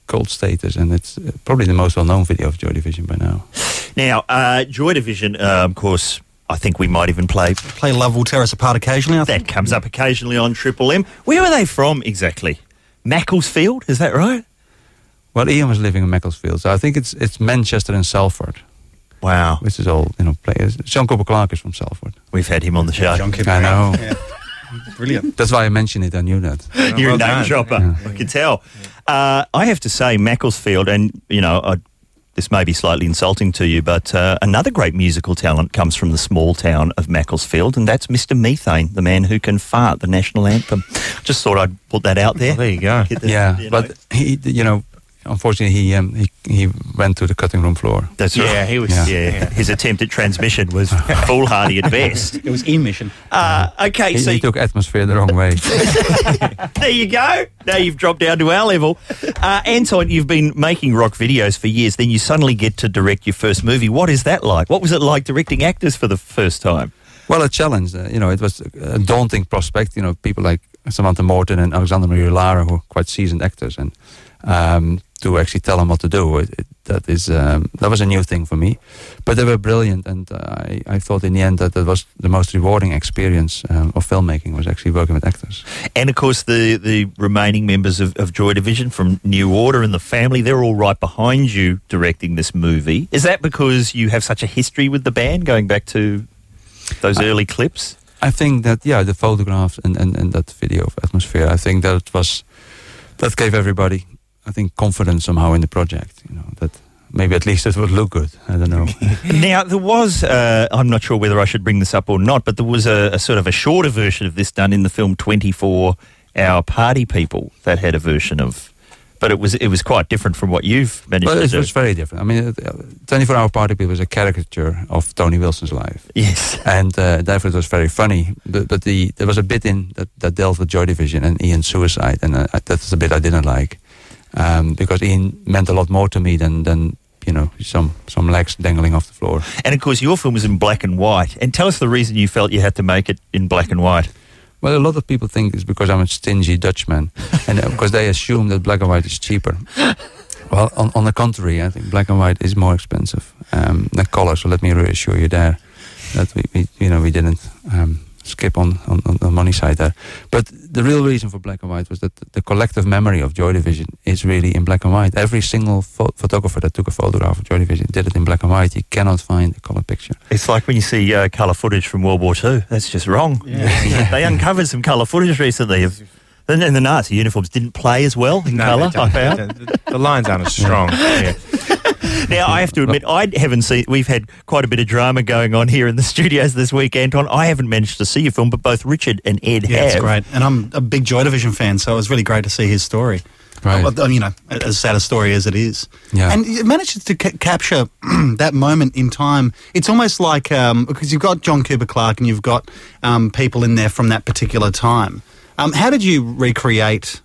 cult status, and it's uh, probably the most well-known video of Joy Division by now. Now, uh, Joy Division, uh, of course, I think we might even play... Play Love Will Tear Us Apart occasionally, I think. That comes up occasionally on Triple M. Where were they from exactly? Macclesfield, is that right? Well, Ian was living in Macclesfield, so I think it's it's Manchester and Salford. Wow. Which is all, you know, players. John Cooper Clarke is from Salford. We've had him on the show. Yeah, John Cooper. I know. Yeah. Brilliant. That's why I mentioned it, I knew that. You're Well a name done. dropper, Yeah. I can tell. Uh, I have to say, Macclesfield, and, you know, I, this may be slightly insulting to you, but uh, another great musical talent comes from the small town of Macclesfield, and that's Mister Methane, the man who can fart the national anthem. Just thought I'd put that out there. Well, there you go. Get the- Yeah, you know. but he, you know, unfortunately, he um, he he went to the cutting room floor. That's Yeah, right. he was- Yeah. yeah. His attempt at transmission was foolhardy at best. It was emission. Uh, okay, He, so he took atmosphere the wrong way. there you go. Now you've dropped down to our level. Uh, Anton, you've been making rock videos for years. Then you suddenly get to direct your first movie. What is that like? What was it like directing actors for the first time? Well, a challenge. Uh, you know, it was a daunting prospect. You know, people like Samantha Morton and Alexander Maria Lara, who are quite seasoned actors, and um, to actually tell them what to do, it, it, that is um, that was a new thing for me. But they were brilliant, and uh, I, I thought in the end that that was the most rewarding experience um, of filmmaking, was actually working with actors. And of course, the, the remaining members of, of Joy Division from New Order and the family, they're all right behind you directing this movie. Is that because you have such a history with the band, going back to those I- early clips? I think that, yeah, the photographs and, and, and that video of Atmosphere, I think that it was, that gave everybody, I think, confidence somehow in the project, you know, that maybe at least it would look good. I don't know. Now, there was, uh, I'm not sure whether I should bring this up or not, but there was a, a sort of a shorter version of this done in the film twenty-four hour Party People that had a version of, but it was it was quite different from what you've managed But to it do. was very different. I mean, uh, twenty-four hour Party People was a caricature of Tony Wilson's life. Yes. And uh, therefore it was very funny. But, but the there was a bit in that, that dealt with Joy Division and Ian's suicide, and uh, that's a bit I didn't like. Um, because Ian meant a lot more to me than, than you know, some, some legs dangling off the floor. And of course, your film was in black and white. And tell us the reason you felt you had to make it in black and white. Well, a lot of people think it's because I'm a stingy Dutchman, and uh, because they assume that black and white is cheaper. Well, on, on the contrary, I think black and white is more expensive um, than color. So let me reassure you there that we, we you know, we didn't um, skip on, on, on the money side there. But the real reason for black and white was that the collective memory of Joy Division is really in black and white. Every single pho- photographer that took a photograph of Joy Division did it in black and white. You cannot find a color picture. It's like when you see uh, colour footage from World War Two. That's just wrong. Yeah. They uncovered some colour footage recently. Of, and the Nazi uniforms didn't play as well in No, colour, they I don't. found. The, the- the lines aren't as strong. Yeah. Now, I have to admit, I haven't seen... We've had quite a bit of drama going on here in the studios this week, Anton. I haven't managed to see your film, but both Richard and Ed Yeah, have. it's great. And I'm a big Joy Division fan, so it was really great to see his story. Right. Well, you know, as sad a story as it is. Yeah. And it manages to ca- capture that moment in time. It's almost like, um, because you've got John Cooper Clarke and you've got um, people in there from that particular time. Um, how did you recreate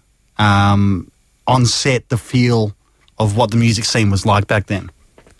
um, on set the feel of what the music scene was like back then?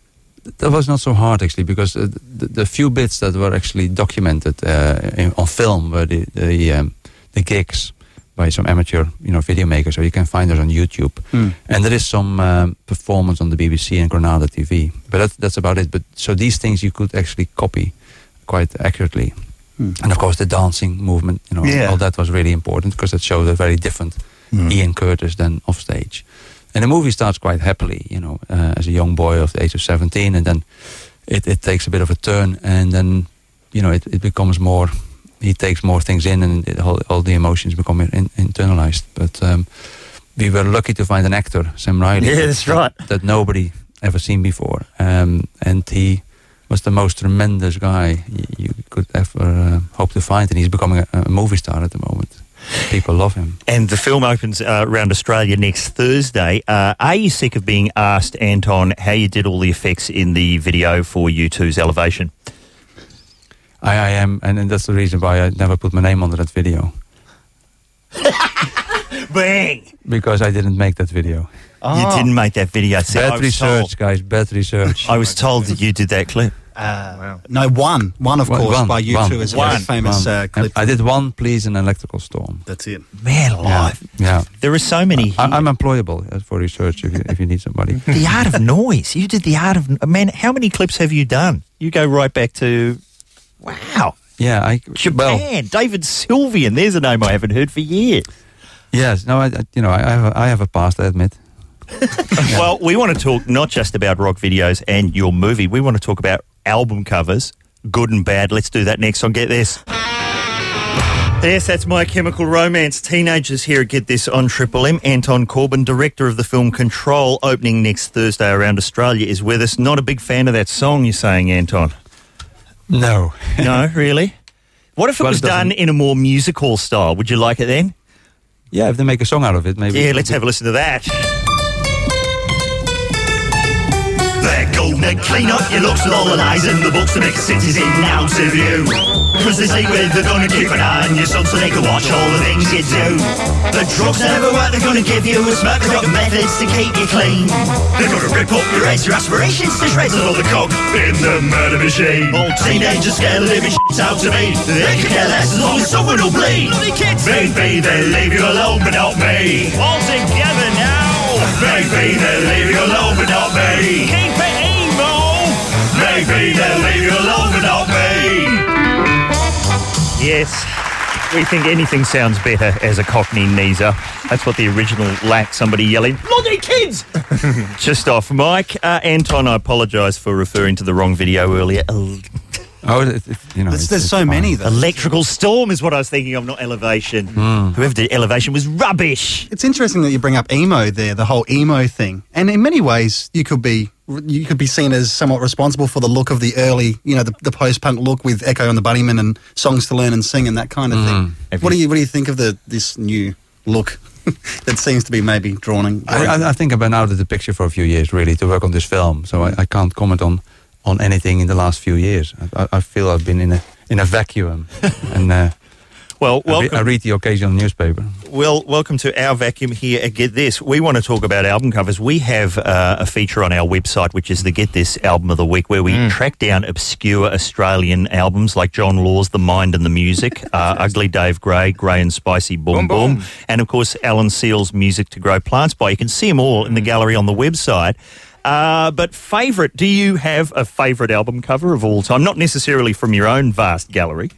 That was not so hard actually, because uh, the, the few bits that were actually documented uh, in, on film were the the, um, the gigs by some amateur, you know, video makers. So you can find those on YouTube, Mm. and there is some um, performance on the B B C and Granada T V. But that's that's about it. But so these things you could actually copy quite accurately, Mm. and of course the dancing movement, you know, Yeah. all that was really important because it showed a very different Mm. Ian Curtis than off stage. And the movie starts quite happily, you know, uh, as a young boy of the age of seventeen, and then it, it takes a bit of a turn, and then, you know, it, it becomes more, he takes more things in, and it, all, all the emotions become in, internalized. But um, we were lucky to find an actor, Sam Riley. Yeah, that's right. That, that nobody ever seen before. Um, and he was the most tremendous guy you, you could ever uh, hope to find, and he's becoming a, a movie star at the moment. People love him. And the film opens uh, around Australia next Thursday. Uh, are you sick of being asked, Anton, how you did all the effects in the video for U two's Elevation? I, I am, and, and that's the reason why I never put my name under that video. Bang! Because I didn't make that video. You didn't make that video. See, I Bad was told- research, guys, bad research. I was told that you did that clip. Uh, No, one. One, of One- course, one, by U two one. is a very One. famous One. uh, clip. I did one, please, an electrical storm. That's it. Man alive. Yeah. There are so many. I, I'm employable uh, for research if you, if you need somebody. The Art of Noise. You did The Art of... Man, how many clips have you done? You go right back to... Wow. Yeah, I well, Japan. David Sylvian. There's a name I haven't heard for years. yes. No, I, I you know I, I have a, I have a past, I admit. Well, we want to talk not just about rock videos and your movie. We want to talk about album covers, good and bad. Let's do that next on Get This. Yes, that's My Chemical Romance. Teenagers here at Get This on Triple M. Anton Corbin, director of the film Control, opening next Thursday around Australia, is with us. Not a big fan of that song, you're saying, Anton? No. No, really? What if it Well, was it doesn't- done in a more musical style? Would you like it then? Yeah, if they make a song out of it, maybe. Yeah, let's have a listen to that. They're gonna clean up your looks with all the lies in the books to make cities in out of you. Cause they say well, they're gonna keep an eye on your son so they can watch all the things you do. The drugs never work, they're gonna give you a smoke. They've got methods to keep you clean. They're gonna rip up your heads, your aspirations to shreds and all the coke in the murder machine. All teenagers scared of living shit out to me. They can care less as long as someone will bleed. Bloody kids! Maybe they'll leave you alone but not me. All together now. Maybe they'll leave you alone but not me. Keep it emo. Maybe they'll leave you alone but not me. Yes, we think anything sounds better as a Cockney Neezer. That's what the original lacked, somebody yelling, bloody kids! Just off mic. Uh, Anton, I apologise for referring to the wrong video earlier. El- Oh, it, it, you know, There's, it's- there's it's so fine. many, though. Electrical Storm is what I was thinking of, not Elevation. Whoever did Elevation was rubbish. It's interesting that you bring up emo there, the whole emo thing. And in many ways, you could be you could be seen as somewhat responsible for the look of the early, you know, the, the post-punk look with Echo and the Bunnymen and Songs to Learn and Sing and that kind of thing. Have What you- do you what do you think of the this new look that seems to be maybe drawing? I, I, I think I've been out of the picture for a few years, really, to work on this film. So I, I can't comment on, on anything in the last few years. I, I- I feel I've been in a in a vacuum, and uh, Well, I, re- welcome. I read the occasional newspaper. Well, welcome to our vacuum here at Get This. We want to talk about album covers. We have uh, a feature on our website, which is the Get This Album of the Week, where we track down obscure Australian albums like John Law's The Mind and the Music, uh, Ugly Dave Gray, Grey and Spicy Boom Boom, Boom. and, of course, Alan Seale's Music to Grow Plants By. You can see them all in the gallery on the website. Uh, but favourite, do you have a favourite album cover of all time? Not necessarily from your own vast gallery.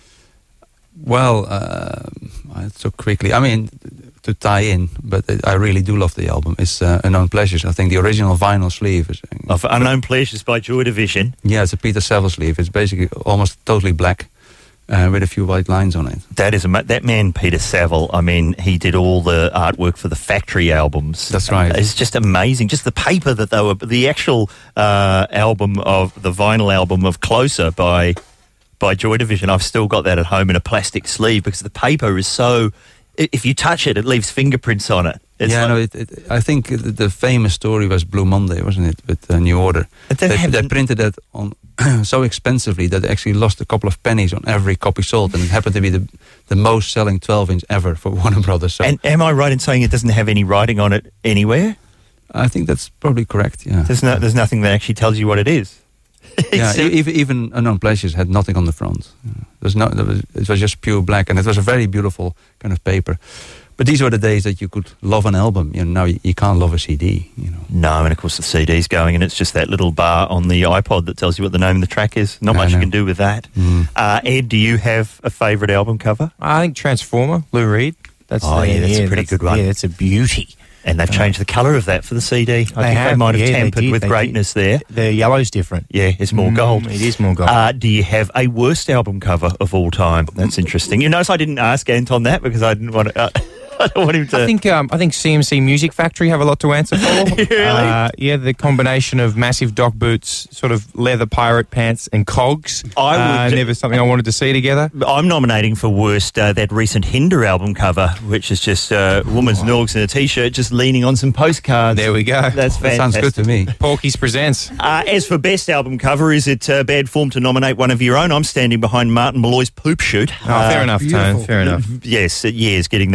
Well, uh, so quickly. I mean, to tie in, but I really do love the album. It's uh, Unknown Pleasures. I think the original vinyl sleeve is. Of Unknown Pleasures by Joy Division. Yeah, it's a Peter Saville sleeve. It's basically almost totally black, uh, with a few white lines on it. That is a ma- that man, Peter Saville. I mean, he did all the artwork for the Factory albums. That's right. It's just amazing. Just the paper that they were, the actual uh, album of the vinyl album of Closer by by Joy Division. I've still got that at home in a plastic sleeve because the paper is so. i- If you touch it, it leaves fingerprints on it. It's yeah, like- no, it, it, I think the, the famous story was Blue Monday, wasn't it, with uh, New Order? But they They, have- they printed that on so expensively that they actually lost a couple of pennies on every copy sold, and it happened to be the the most selling twelve inch ever for Warner Brothers. So And am I right in saying it doesn't have any writing on it anywhere? I think that's probably correct. Yeah, There's no, there's nothing that actually tells you what it is. yeah. Except- e- even even Unknown Pleasures had nothing on the front. Yeah. There's no, there was, it was just pure black, and it was a very beautiful kind of paper. But these were the days that you could love an album. You know, now you, you can't love a C D. You know. No, and of course the C D's going, and it's just that little bar on the iPod that tells you what the name of the track is. Not I much you know. can do with that. Mm. Uh, Ed, do you have a favourite album cover? I think Transformer, Lou Reed. That's Oh, the- yeah, that's a pretty that's- good one. Yeah, it's a beauty. And they've changed the colour of that for the C D. I think they have, might have yeah, they tampered did, with they greatness there. The yellow's different. Yeah, it's more Mm, gold. It is more gold. Uh, do you have a worst album cover of all time? That's interesting. You notice I didn't ask Anton that because I didn't want to. Uh, I don't want him to. I think um, I think C M C Music Factory have a lot to answer for. Really? Uh, yeah, the combination of massive dock boots, sort of leather pirate pants, and cogs. I would- uh, never something I wanted to see together. I'm nominating for worst uh, that recent Hinder album cover, which is just uh, woman's norgs in a t-shirt, just leaning on some postcards. There we go. That's That fantastic. sounds good to me. Porky's presents. Uh, as for best album cover, is it uh, bad form to nominate one of your own? I'm standing behind Martin Malloy's Poop Shoot. Oh, fair enough, Tone. Fair enough. Yes, uh, years getting that uh,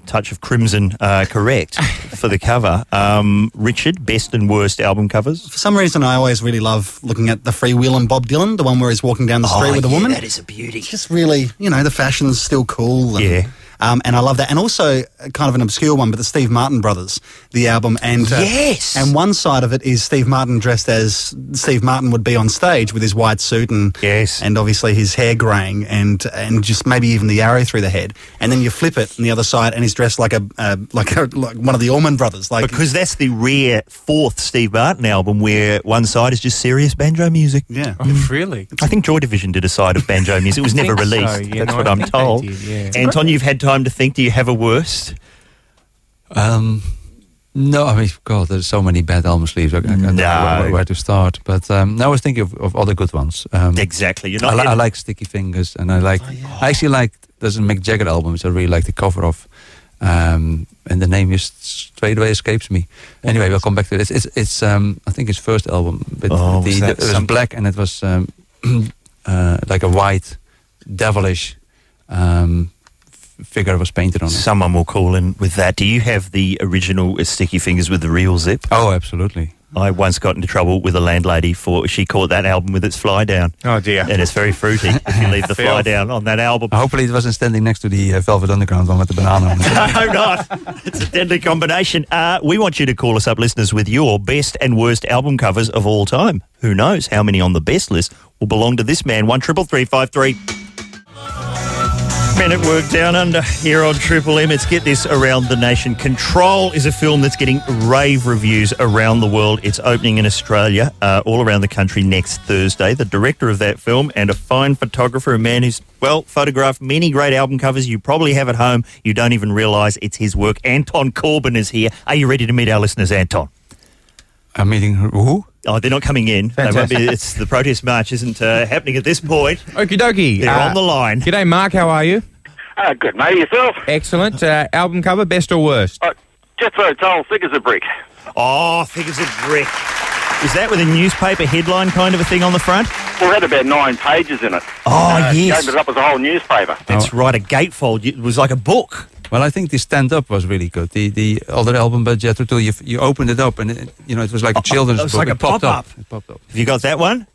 touch of crimson uh, correct for the cover. Um, Richard, best and worst album covers? For some reason, I always really love looking at the Freewheelin' Bob Dylan, the one where he's walking down the street Oh, with a yeah, woman. that is a beauty. It's just really, you know, the fashion's still cool. And, Yeah. Um, and I love that. And also, uh, kind of an obscure one, but the Steve Martin Brothers, the album. And uh, Yes! And one side of it is Steve Martin dressed as Steve Martin would be on stage with his white suit and yes. and obviously his hair greying and and just maybe even the arrow through the head. And then you flip it on the other side and he's dressed like a uh, like a, like one of the Allman Brothers. Like Because that's the rare fourth Steve Martin album where one side is just serious banjo music. Yeah. Oh, really? I think Joy Division did a side of banjo music. It was I never think so, released. yeah, That's no, what I I'm think they told. did, yeah. Anton, you've had time to think. Do you have a worst? Um, no, I mean, God, there's so many bad album sleeves. I, I don't know No. where, where to start. But um, now I was thinking of, of other good ones. Um, Exactly. You're I, not. li- I like Sticky Fingers, and I like. I actually like. There's a Mick Jagger album which I really like the cover of, um, and the name just straight away escapes me. Anyway, we'll come back to this. It's, it's um, I think his first album, but Oh, the, was the, that it was something? black and it was um, uh, like a white, devilish um, f- figure was painted on it. Someone will call in with that. Do you have the original uh, Sticky Fingers with the real zip? Oh, absolutely. I once got into trouble with a landlady for she caught that album with its fly down. Oh dear. And it's very fruity if you leave the fly Filth. down on that album. Hopefully it wasn't standing next to the uh, Velvet Underground one with the banana on it. No, not. It's a deadly combination. Uh, we want you to call us up, listeners, with your best and worst album covers of all time. Who knows how many on the best list will belong to this man? One triple three five three. Men at Work Down Under here on Triple M. It's Get This Around the Nation. Control is a film that's getting rave reviews around the world. It's opening in Australia, uh, all around the country next Thursday. The director of that film and a fine photographer, a man who's, well, photographed many great album covers you probably have at home. You don't even realise it's his work. Anton Corbin is here. Are you ready to meet our listeners, Anton? I'm meeting who? Oh, they're not coming in. They won't be, it's, the protest march isn't uh, happening at this point. Okie dokie. They're Uh, on the line. G'day, Mark. How are you? Uh, good, mate. Yourself? Excellent. Uh, album cover, best or worst? Uh, Jethro Tull, thick as a brick. Oh, thick as a brick. Is that with a newspaper headline kind of a thing on the front? Well, it had about nine pages in it. Oh, uh, yes. Gave it up as a whole newspaper. That's right, a gatefold. It was like a book. Well, I think the stand-up was really good. The the other album by Jethro Tull, you, f- you opened it up and it, you know it was like a children's it was book. like a it popped pop-up. up. It popped up. Have you got that one?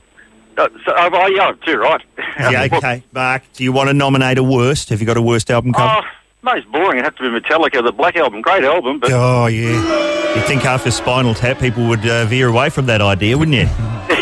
Uh, so, oh, oh, yeah, too right. Yeah, okay. Mark, do you want to nominate a worst? Have you got a worst album cover? Oh, most boring. It'd have to be Metallica, the Black Album. Great album, but Oh, yeah. You'd think after Spinal Tap people would uh, veer away from that idea, wouldn't you?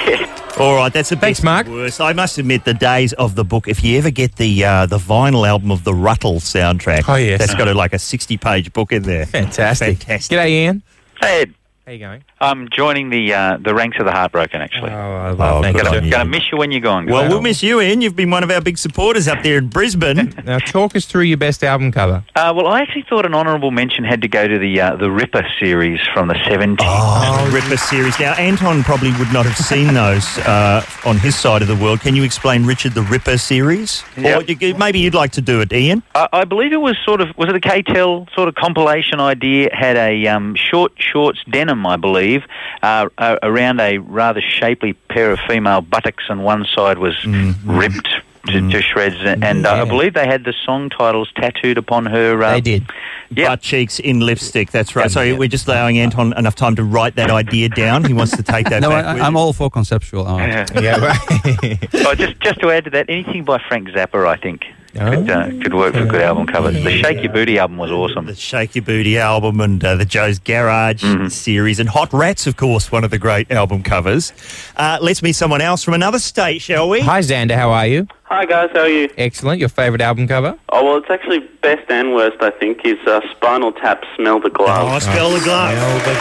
All right, that's a Thanks, best Mark. and worst. I must admit, the days of the book, if you ever get the uh, the vinyl album of the Ruttle soundtrack, Oh, yes. that's got a, like a sixty-page book in there. Fantastic. Fantastic. G'day, Ian. Hey, Ed. How you going? I'm joining the uh, the ranks of the heartbroken, actually. Oh, I love Oh, that. good Gonna, on you. gonna miss you when you're gone. Well, guys. we'll miss you, Ian. You've been one of our big supporters up there in Brisbane. Now, talk us through your best album cover. Uh, well, I actually thought an honourable mention had to go to the uh, the Ripper series from the seventies. Oh, Ripper series. Now, Anton probably would not have seen those uh, on his side of the world. Can you explain, Richard, the Ripper series? Yep. Or you, maybe you'd like to do it, Ian? I, I believe it was sort of, was it a K-Tel sort of compilation idea? Had a um, short shorts denim, I believe, uh, uh, around a rather shapely pair of female buttocks, and one side was Mm-hmm. ripped to, to shreds. And, and uh, I believe they had the song titles tattooed upon her. Uh, They did. Yeah. Butt cheeks in lipstick, that's right. So we're just allowing Anton enough time to write that idea down. He wants to take that No, back I, with I'm him. all for conceptual art. Yeah, right. Oh, just just to add to that, anything by Frank Zappa, I think, could, uh, could work for a good album cover. The Shake Your Booty album was awesome. The Shake Your Booty album and uh, the Joe's Garage Mm-hmm. series, and Hot Rats, of course, one of the great album covers. Uh, let's meet someone else from another state, shall we? Hi, Xander. How are you? Hi guys, how are you? Excellent. Your favourite album cover? Oh well, it's actually best and worst. I think is uh, Spinal Tap, Smell the Glove. Oh, Spell the Glove.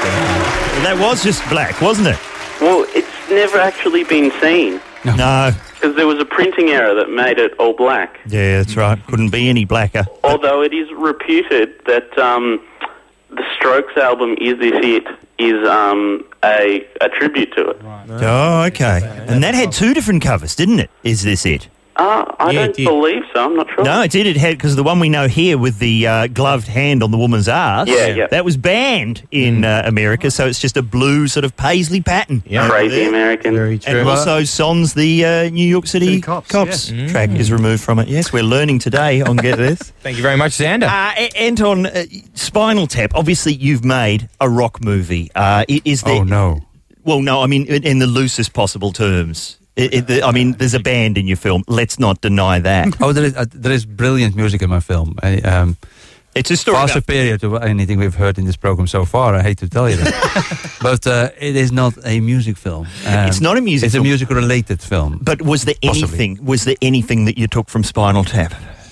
Well, that was just black, wasn't it? Well, it's never actually been seen No. because there was a printing error that made it all black. Yeah, that's right. Couldn't be any blacker. Although it is reputed that um, the Strokes album "Is This It" is um, a a tribute to it. Oh, okay. And that had two different covers, didn't it? Is This It? Uh, I Yeah, it don't did. believe so. I'm not sure. No, it did. It had, because the one we know here with the uh, gloved hand on the woman's ass, Yeah, yeah. that was banned in uh, America, so it's just a blue sort of paisley pattern. Yeah. Crazy American. Very true. And also Son's the uh, New York City, City Cops, Cops yeah. track is removed from it. Yes, we're learning today on Get This. Thank you very much, Xander. Uh, A- Anton, uh, Spinal Tap, obviously you've made a rock movie. Uh, i- is there, Oh, no. Well, no, I mean, in, in the loosest possible terms. It, it, the, I mean, there's a band in your film. Let's not deny that. Oh, there is, uh, there is brilliant music in my film. I, um, it's a story far about- superior to anything we've heard in this program so far. I hate to tell you that. But uh, it is not a music film. Um, It's not a music It's film. a music-related film. But was there Possibly. anything? Was there anything that you took from Spinal Tap?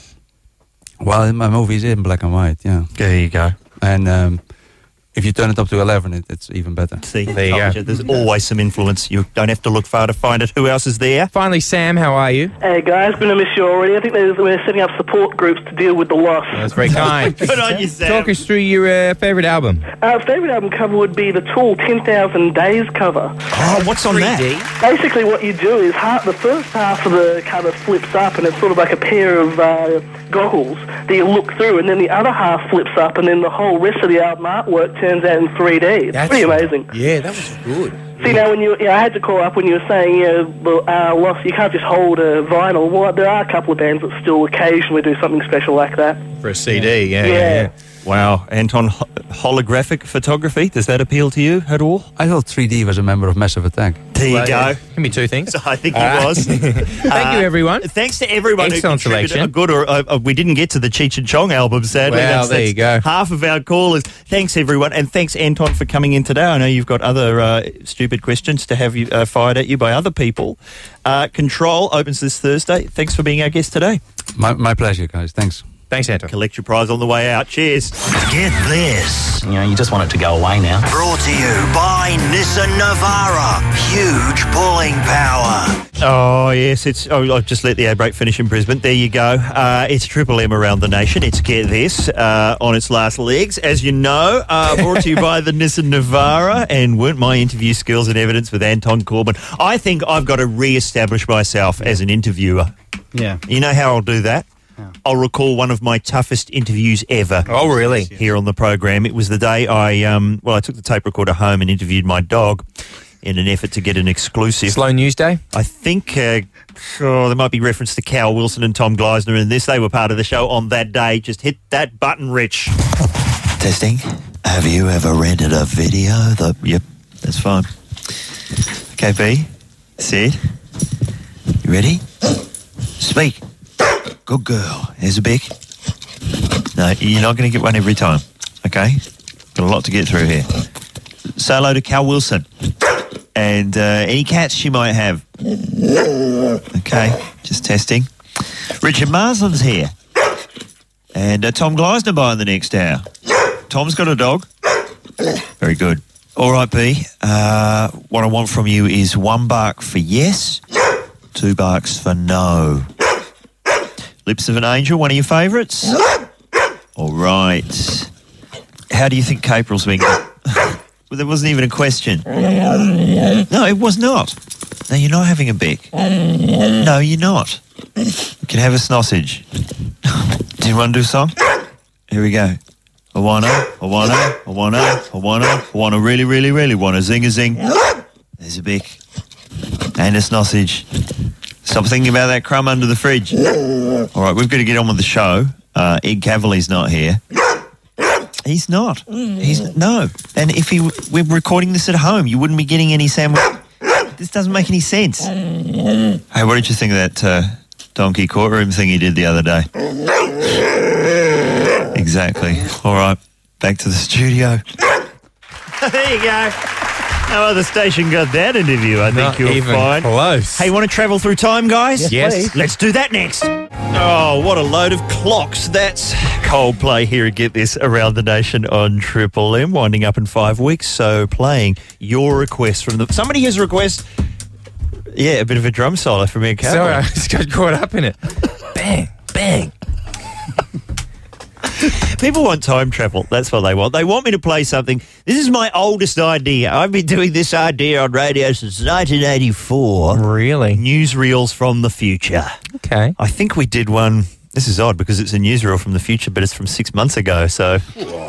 Well, my movie is in black and white, yeah. There you go. And um, if you turn it up to eleven, it, it's even better. See, there you go. There's always some influence. You don't have to look far to find it. Who else is there? Finally, Sam, how are you? Hey guys, going to miss you already. I think there's, we're setting up support groups to deal with the loss. That's very kind. Good on you, Sam. Talk us through your uh, favourite album. Our favourite album cover would be the Tool ten thousand Days cover. Oh, what's on that? Basically what you do is half, the first half of the cover flips up and it's sort of like a pair of uh, goggles that you look through, and then the other half flips up and then the whole rest of the album artwork turns out in three D. It's That's pretty amazing. Yeah, that was good. See, now when you, yeah, I had to call up when you were saying, you know, uh, loss, you can't just hold a vinyl. Well, there are a couple of bands that still occasionally do something special like that. For a C D, yeah. Yeah. yeah, yeah. Wow, Anton, ho- holographic photography, does that appeal to you at all? I thought three D was a member of Massive Attack. There you Well, go. yeah. Give me two things. I think he Uh, was. Thank you, everyone. Thanks to everyone Excellent who contributed selection. a good or uh, uh, we didn't get to the Cheech and Chong album, sadly. Well, that's, there that's you go. Half of our callers. Thanks, everyone, and thanks, Anton, for coming in today. I know you've got other uh, stupid questions to have you uh, fired at you by other people. Uh, Control opens this Thursday. Thanks for being our guest today. My, my pleasure, guys. Thanks. Thanks, Anton. Collect your prize on the way out. Cheers. Get this. You know, you just want it to go away now. Brought to you by Nissan Navara. Huge pulling power. Oh, yes, it's. Oh, I've just let the ad break finish in Brisbane. There you go. Uh, it's Triple M around the nation. It's Get This uh, on its last legs. As you know, uh, brought to you by the Nissan Navara. And weren't my interview skills and evidence with Anton Corbin? I think I've got to re-establish myself as an interviewer. Yeah. You know how I'll do that? I'll recall one of my toughest interviews ever. Oh, really? Here on the program. It was the day I, um, well, I took the tape recorder home and interviewed my dog in an effort to get an exclusive. Slow news day? I think uh, oh, there might be reference to Cal Wilson and Tom Gleisner in this. They were part of the show on that day. Just hit that button, Rich. Testing. Have you ever rented a video? The, yep, that's fine. Okay, B. Sid. You ready? Speak. Good girl. Here's a bic. No, you're not going to get one every time. Okay? Got a lot to get through here. Say hello to Cal Wilson. And uh, any cats she might have. Okay, just testing. Richard Marsland's here. And uh, Tom Gleisner by in the next hour. Tom's got a dog. Very good. All right, B. Uh, what I want from you is one bark for yes, two barks for no. Lips of an Angel, one of your favourites? All right. How do you think Capral's been? Well, there wasn't even a question. No, it was not. No, you're not having a beck. No, you're not. You can have a sausage. Do you want to do a song? Here we go. I wanna, I wanna, I wanna, I wanna, I wanna really, really, really wanna zing a zing. There's a beck. And a sausage. Stop thinking about that crumb under the fridge. All right, we've got to get on with the show. Uh, Ed Cavalier's not here. He's not. He's no. And if he, we're recording this at home, you wouldn't be getting any sandwich. This doesn't make any sense. Hey, what did you think of that uh, donkey courtroom thing he did the other day? Exactly. All right, back to the studio. There you go. No other station got that interview, I think Not you'll even find. close. Hey, want to travel through time, guys? Yes, Yes. please. Let's do that next. Oh, what a load of clocks. That's Coldplay here at Get This around the nation on Triple M, winding up in five weeks. So playing your request from the... Somebody has a request... Yeah, a bit of a drum solo from Ed Cavalier. Sorry, I just got caught up in it. Bang, bang. People want time travel. That's what they want. They want me to play something. This is my oldest idea. I've been doing this idea on radio since nineteen eighty-four. Really? Newsreels from the future. Okay. I think we did one. This is odd because it's a newsreel from the future, but it's from six months ago. So,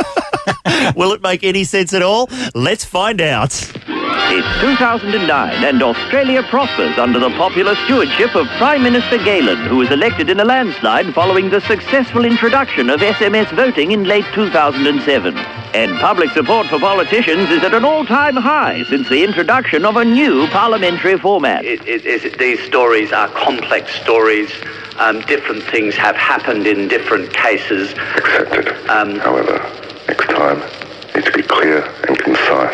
will it make any sense at all? Let's find out. It's two thousand nine and Australia prospers under the popular stewardship of Prime Minister Galen, who was elected in a landslide following the successful introduction of S M S voting in late two thousand seven. And public support for politicians is at an all-time high since the introduction of a new parliamentary format. It, it, it, these stories are complex stories. Um, different things have happened in different cases. Accepted. Um, However, next time, need to be clear and concise.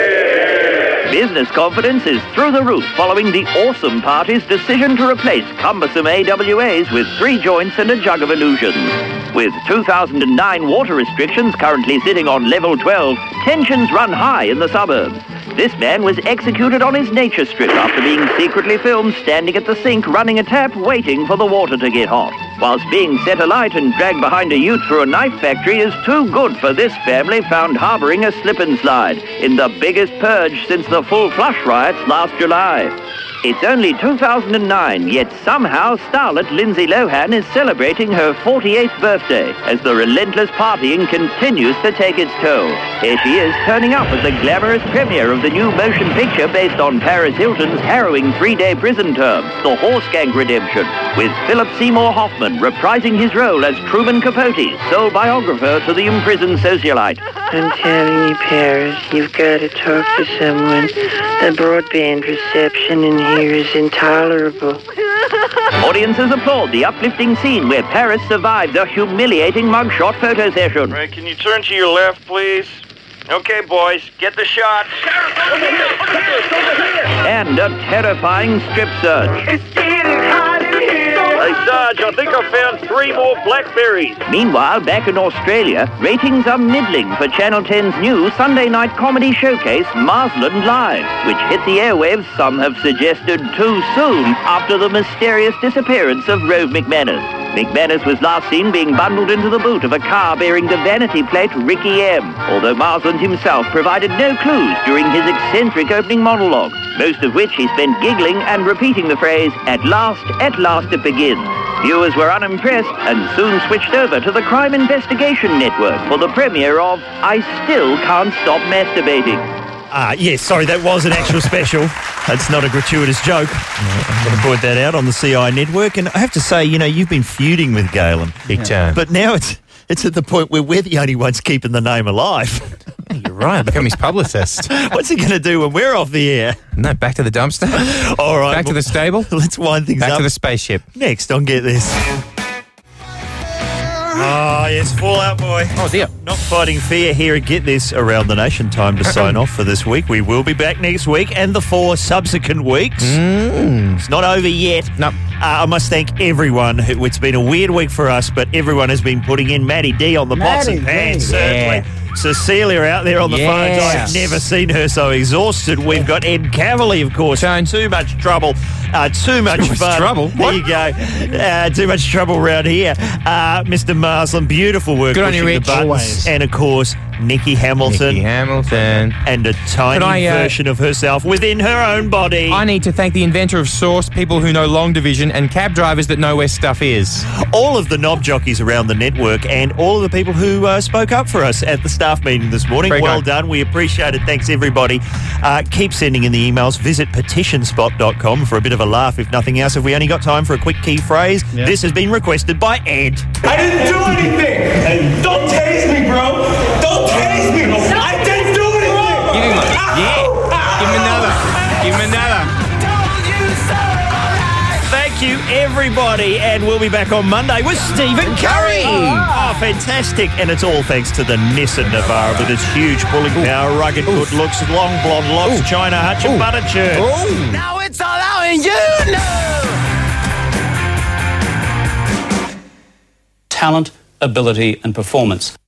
Business confidence is through the roof following the Awesome Party's decision to replace cumbersome A W As with three joints and a jug of illusions. With two thousand nine water restrictions currently sitting on level twelve, tensions run high in the suburbs. This man was executed on his nature strip after being secretly filmed standing at the sink running a tap waiting for the water to get hot. Whilst being set alight and dragged behind a ute through a knife factory is too good for this family found harbouring a slip and slide in the biggest purge since the full flush riots last July. It's only two thousand nine, yet somehow starlet Lindsay Lohan is celebrating her forty-eighth birthday as the relentless partying continues to take its toll. Here she is turning up at the glamorous premiere of the new motion picture based on Paris Hilton's harrowing three-day prison term, The Horse Gang Redemption, with Philip Seymour Hoffman reprising his role as Truman Capote, sole biographer to the imprisoned socialite. I'm telling you, Paris, you've got to talk to someone. The broadband reception in here is intolerable. Audiences applaud the uplifting scene where Paris survives a humiliating mugshot photo session. Right, can you turn to your left, please? Okay, boys, get the shot. And a terrifying strip search. It's getting hot in here. Hey, Sarge, I think I found three more blackberries. Meanwhile, back in Australia, ratings are middling for Channel ten's new Sunday night comedy showcase, Marsland Live, which hit the airwaves, some have suggested, too soon after the mysterious disappearance of Rove McManus. McManus was last seen being bundled into the boot of a car bearing the vanity plate Ricky M, although Marsland himself provided no clues during his eccentric opening monologue, most of which he spent giggling and repeating the phrase, "At last, at last it begins." Viewers were unimpressed and soon switched over to the Crime Investigation Network for the premiere of I Still Can't Stop Masturbating. Ah, yes, sorry, that was an actual special. That's not a gratuitous joke. I'm going to point that out on the C I network. And I have to say, you know, you've been feuding with Galen. Big time. But now it's it's at the point where we're the only ones keeping the name alive. You're right. I've become his publicist. What's he going to do when we're off the air? No, back to the dumpster. All right. Back to the stable. Let's wind things back up. Back to the spaceship. Next on Get This. Oh, yes, Fallout Boy. Oh, dear. Not fighting fear here at Get This around the nation. Time to sign off for this week. We will be back next week and the four subsequent weeks. Mm. It's not over yet. No. Uh, I must thank everyone. Who, it's been a weird week for us, but everyone has been putting in Maddie D on the pots Maddie and pans, D, certainly. yeah. Cecilia out there on the Yes. phones. I've never seen her so exhausted. We've got Ed Cavalier, of course. Tone. Too much trouble. Uh, too much Too much fun. trouble? There What? you go. Uh, too much trouble around here. Uh, Mister Marsland, beautiful work Good on pushing you, the Rich. buttons. Always. And, of course, Nikki Hamilton. Nikki Hamilton. And a tiny I, uh, version of herself within her own body. I need to thank the inventor of Source, people who know long division, and cab drivers that know where stuff is. All of the knob jockeys around the network and all of the people who uh, spoke up for us at the staff meeting this morning. Very well good. done. We appreciate it. Thanks, everybody. Uh, keep sending in the emails. Visit petition spot dot com for a bit of a laugh, if nothing else. Have we only got time for a quick key phrase? Yeah. This has been requested by Ed. I didn't do anything! And don't tase me, bro! Don't tase me! I didn't do anything! Give him one. Yeah. Give him another. Give him another. Thank you, everybody. And we'll be back on Monday with Stephen Curry. Oh, fantastic. And it's all thanks to the Nissan Navara with its huge pulling power, rugged good looks, long blonde locks, Ooh. China hutch, and Ooh. butter churn. Oh. Now it's all out and you know. Talent, ability, and performance.